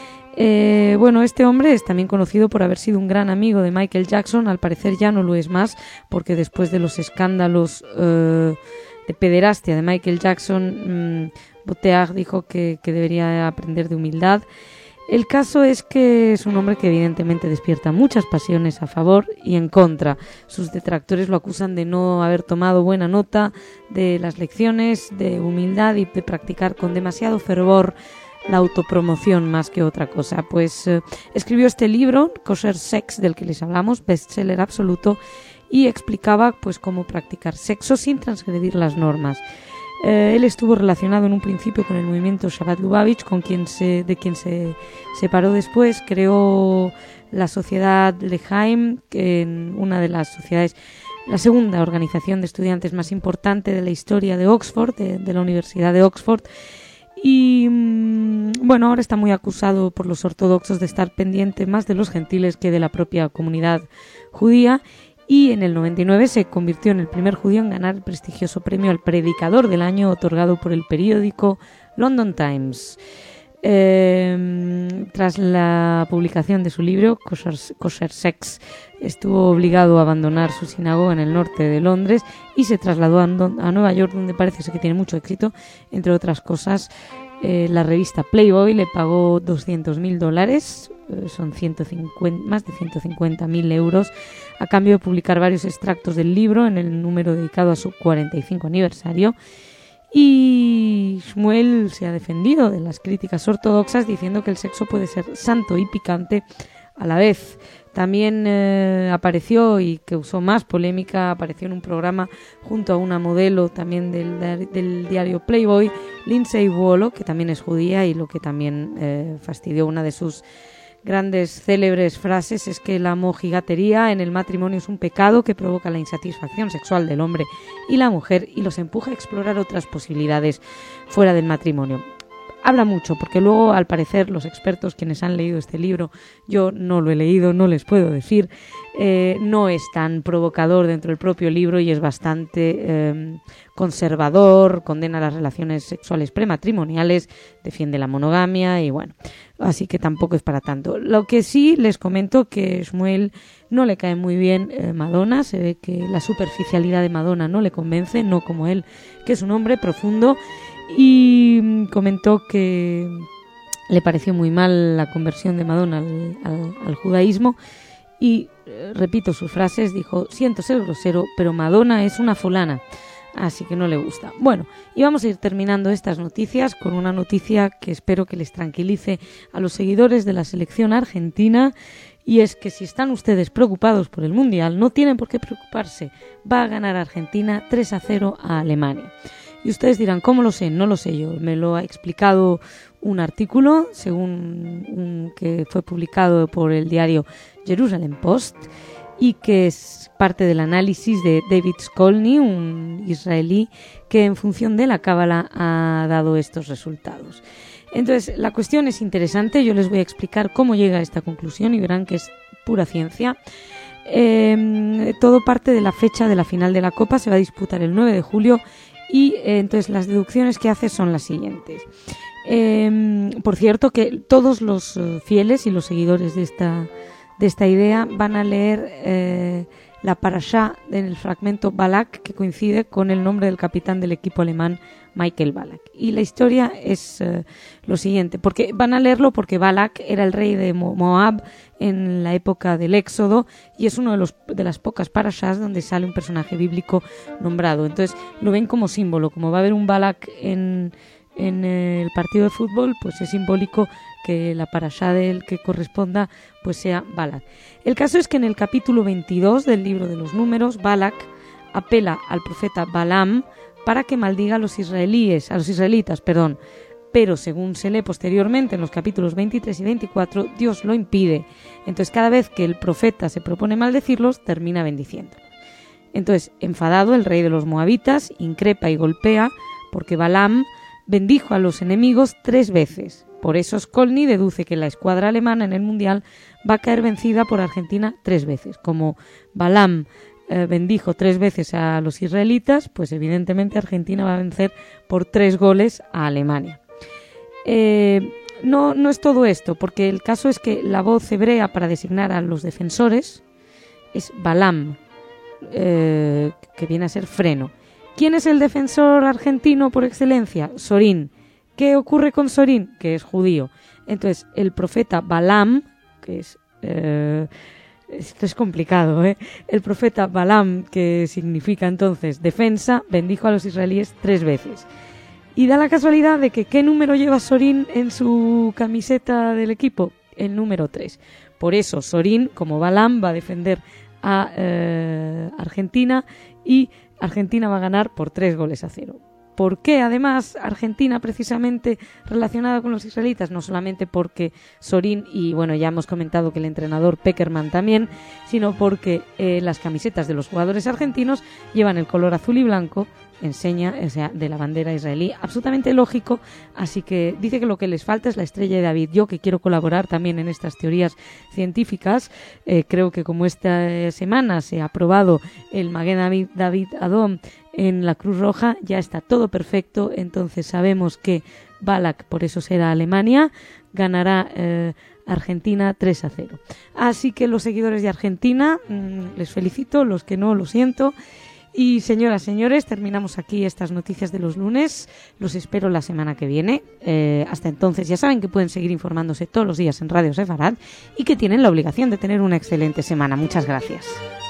Bueno, este hombre es también conocido por haber sido un gran amigo de Michael Jackson. Al parecer ya no lo es más, porque después de los escándalos de pederastia de Michael Jackson, Boteach dijo que debería aprender de humildad. El caso es que es un hombre que evidentemente despierta muchas pasiones a favor y en contra. Sus detractores lo acusan de no haber tomado buena nota de las lecciones de humildad y de practicar con demasiado fervor la autopromoción más que otra cosa. Pues escribió este libro, Kosher Sex, del que les hablamos, bestseller absoluto, y explicaba pues cómo practicar sexo sin transgredir las normas. Él estuvo relacionado en un principio con el movimiento Shabbat Lubavitch, de quien se separó después. Creó la sociedad Lehaim, que en una de las sociedades, la segunda organización de estudiantes más importante de la historia de Oxford, de la Universidad de Oxford. Y bueno, ahora está muy acusado por los ortodoxos de estar pendiente más de los gentiles que de la propia comunidad judía, y en el 99 se convirtió en el primer judío en ganar el prestigioso premio al Predicador del Año otorgado por el periódico London Times. Tras la publicación de su libro, Kosher Sex, estuvo obligado a abandonar su sinagoga en el norte de Londres y se trasladó a Nueva York, donde parece ser que tiene mucho éxito. Entre otras cosas, la revista Playboy le pagó $200,000, son más de 150.000 euros, a cambio de publicar varios extractos del libro en el número dedicado a su 45 aniversario. Y Shmuel se ha defendido de las críticas ortodoxas diciendo que el sexo puede ser santo y picante a la vez. También apareció, y que usó más polémica, apareció en un programa junto a una modelo también del diario Playboy, Lindsay Wollo, que también es judía, y lo que también fastidió, una de sus grandes célebres frases es que la mojigatería en el matrimonio es un pecado que provoca la insatisfacción sexual del hombre y la mujer y los empuja a explorar otras posibilidades fuera del matrimonio. Habla mucho, porque luego, al parecer, los expertos quienes han leído este libro, yo no lo he leído, no les puedo decir, no es tan provocador dentro del propio libro y es bastante conservador, condena las relaciones sexuales prematrimoniales, defiende la monogamia y bueno, así que tampoco es para tanto. Lo que sí les comento que Shmuel no le cae muy bien Madonna, se ve que la superficialidad de Madonna no le convence, no como él, que es un hombre profundo. Y comentó que le pareció muy mal la conversión de Madonna al judaísmo y, repito sus frases, dijo: siento ser grosero, pero Madonna es una fulana, así que no le gusta. Bueno, y vamos a ir terminando estas noticias con una noticia que espero que les tranquilice a los seguidores de la selección argentina, y es que si están ustedes preocupados por el Mundial, no tienen por qué preocuparse. Va a ganar Argentina 3-0 a Alemania. Y ustedes dirán, ¿cómo lo sé? No lo sé yo. Me lo ha explicado un artículo, que fue publicado por el diario Jerusalem Post, y que es parte del análisis de David Skolny, un israelí que en función de la cábala ha dado estos resultados. Entonces, la cuestión es interesante, yo les voy a explicar cómo llega a esta conclusión y verán que es pura ciencia. Todo parte de la fecha de la final de la Copa, se va a disputar el 9 de julio y entonces las deducciones que hace son las siguientes. Por cierto, que todos los fieles y los seguidores de esta idea van a leer la parashá en el fragmento Balak, que coincide con el nombre del capitán del equipo alemán, Michael Balak. Y la historia es lo siguiente, porque van a leerlo porque Balak era el rey de Moab en la época del Éxodo y es uno de las pocas parashás donde sale un personaje bíblico nombrado. Entonces lo ven como símbolo, como va a haber un Balak en el partido de fútbol, pues es simbólico que la parashá del que corresponda pues sea Balak. El caso es que en el capítulo 22 del libro de los Números, Balak apela al profeta Balaam para que maldiga a los israelitas, pero según se lee posteriormente en los capítulos 23 y 24, Dios lo impide. Entonces cada vez que el profeta se propone maldecirlos, termina bendiciendo. Entonces, enfadado, el rey de los moabitas increpa y golpea porque Balaam bendijo a los enemigos 3 veces. Por eso Skolny deduce que la escuadra alemana en el Mundial va a caer vencida por Argentina 3 veces. Como Balaam bendijo 3 veces a los israelitas, pues evidentemente Argentina va a vencer por 3 goles a Alemania. No es todo esto, porque el caso es que la voz hebrea para designar a los defensores es Balaam, que viene a ser freno. ¿Quién es el defensor argentino por excelencia? Sorín. ¿Qué ocurre con Sorín? Que es judío. Entonces, el profeta Balaam, que es... esto es complicado, ¿eh? El profeta Balaam, que significa entonces defensa, bendijo a los israelíes 3 veces. Y da la casualidad de que ¿qué número lleva Sorín en su camiseta del equipo? El número 3. Por eso Sorín, como Balaam, va a defender a Argentina y Argentina va a ganar por 3-0. ¿Por qué además Argentina precisamente relacionada con los israelitas? No solamente porque Sorín y bueno, ya hemos comentado que el entrenador Peckerman también, sino porque las camisetas de los jugadores argentinos llevan el color azul y blanco, de la bandera israelí, absolutamente lógico, así que dice que lo que les falta es la estrella de David. Yo, que quiero colaborar también en estas teorías científicas, creo que como esta semana se ha aprobado el Maguen David Adom en la Cruz Roja, ya está todo perfecto, entonces sabemos que Balak, por eso será Alemania, ganará Argentina 3-0. Así que los seguidores de Argentina, les felicito, los que no, lo siento. Y señoras, señores, terminamos aquí estas noticias de los lunes. Los espero la semana que viene. Hasta entonces ya saben que pueden seguir informándose todos los días en Radio Sefarad y que tienen la obligación de tener una excelente semana. Muchas gracias.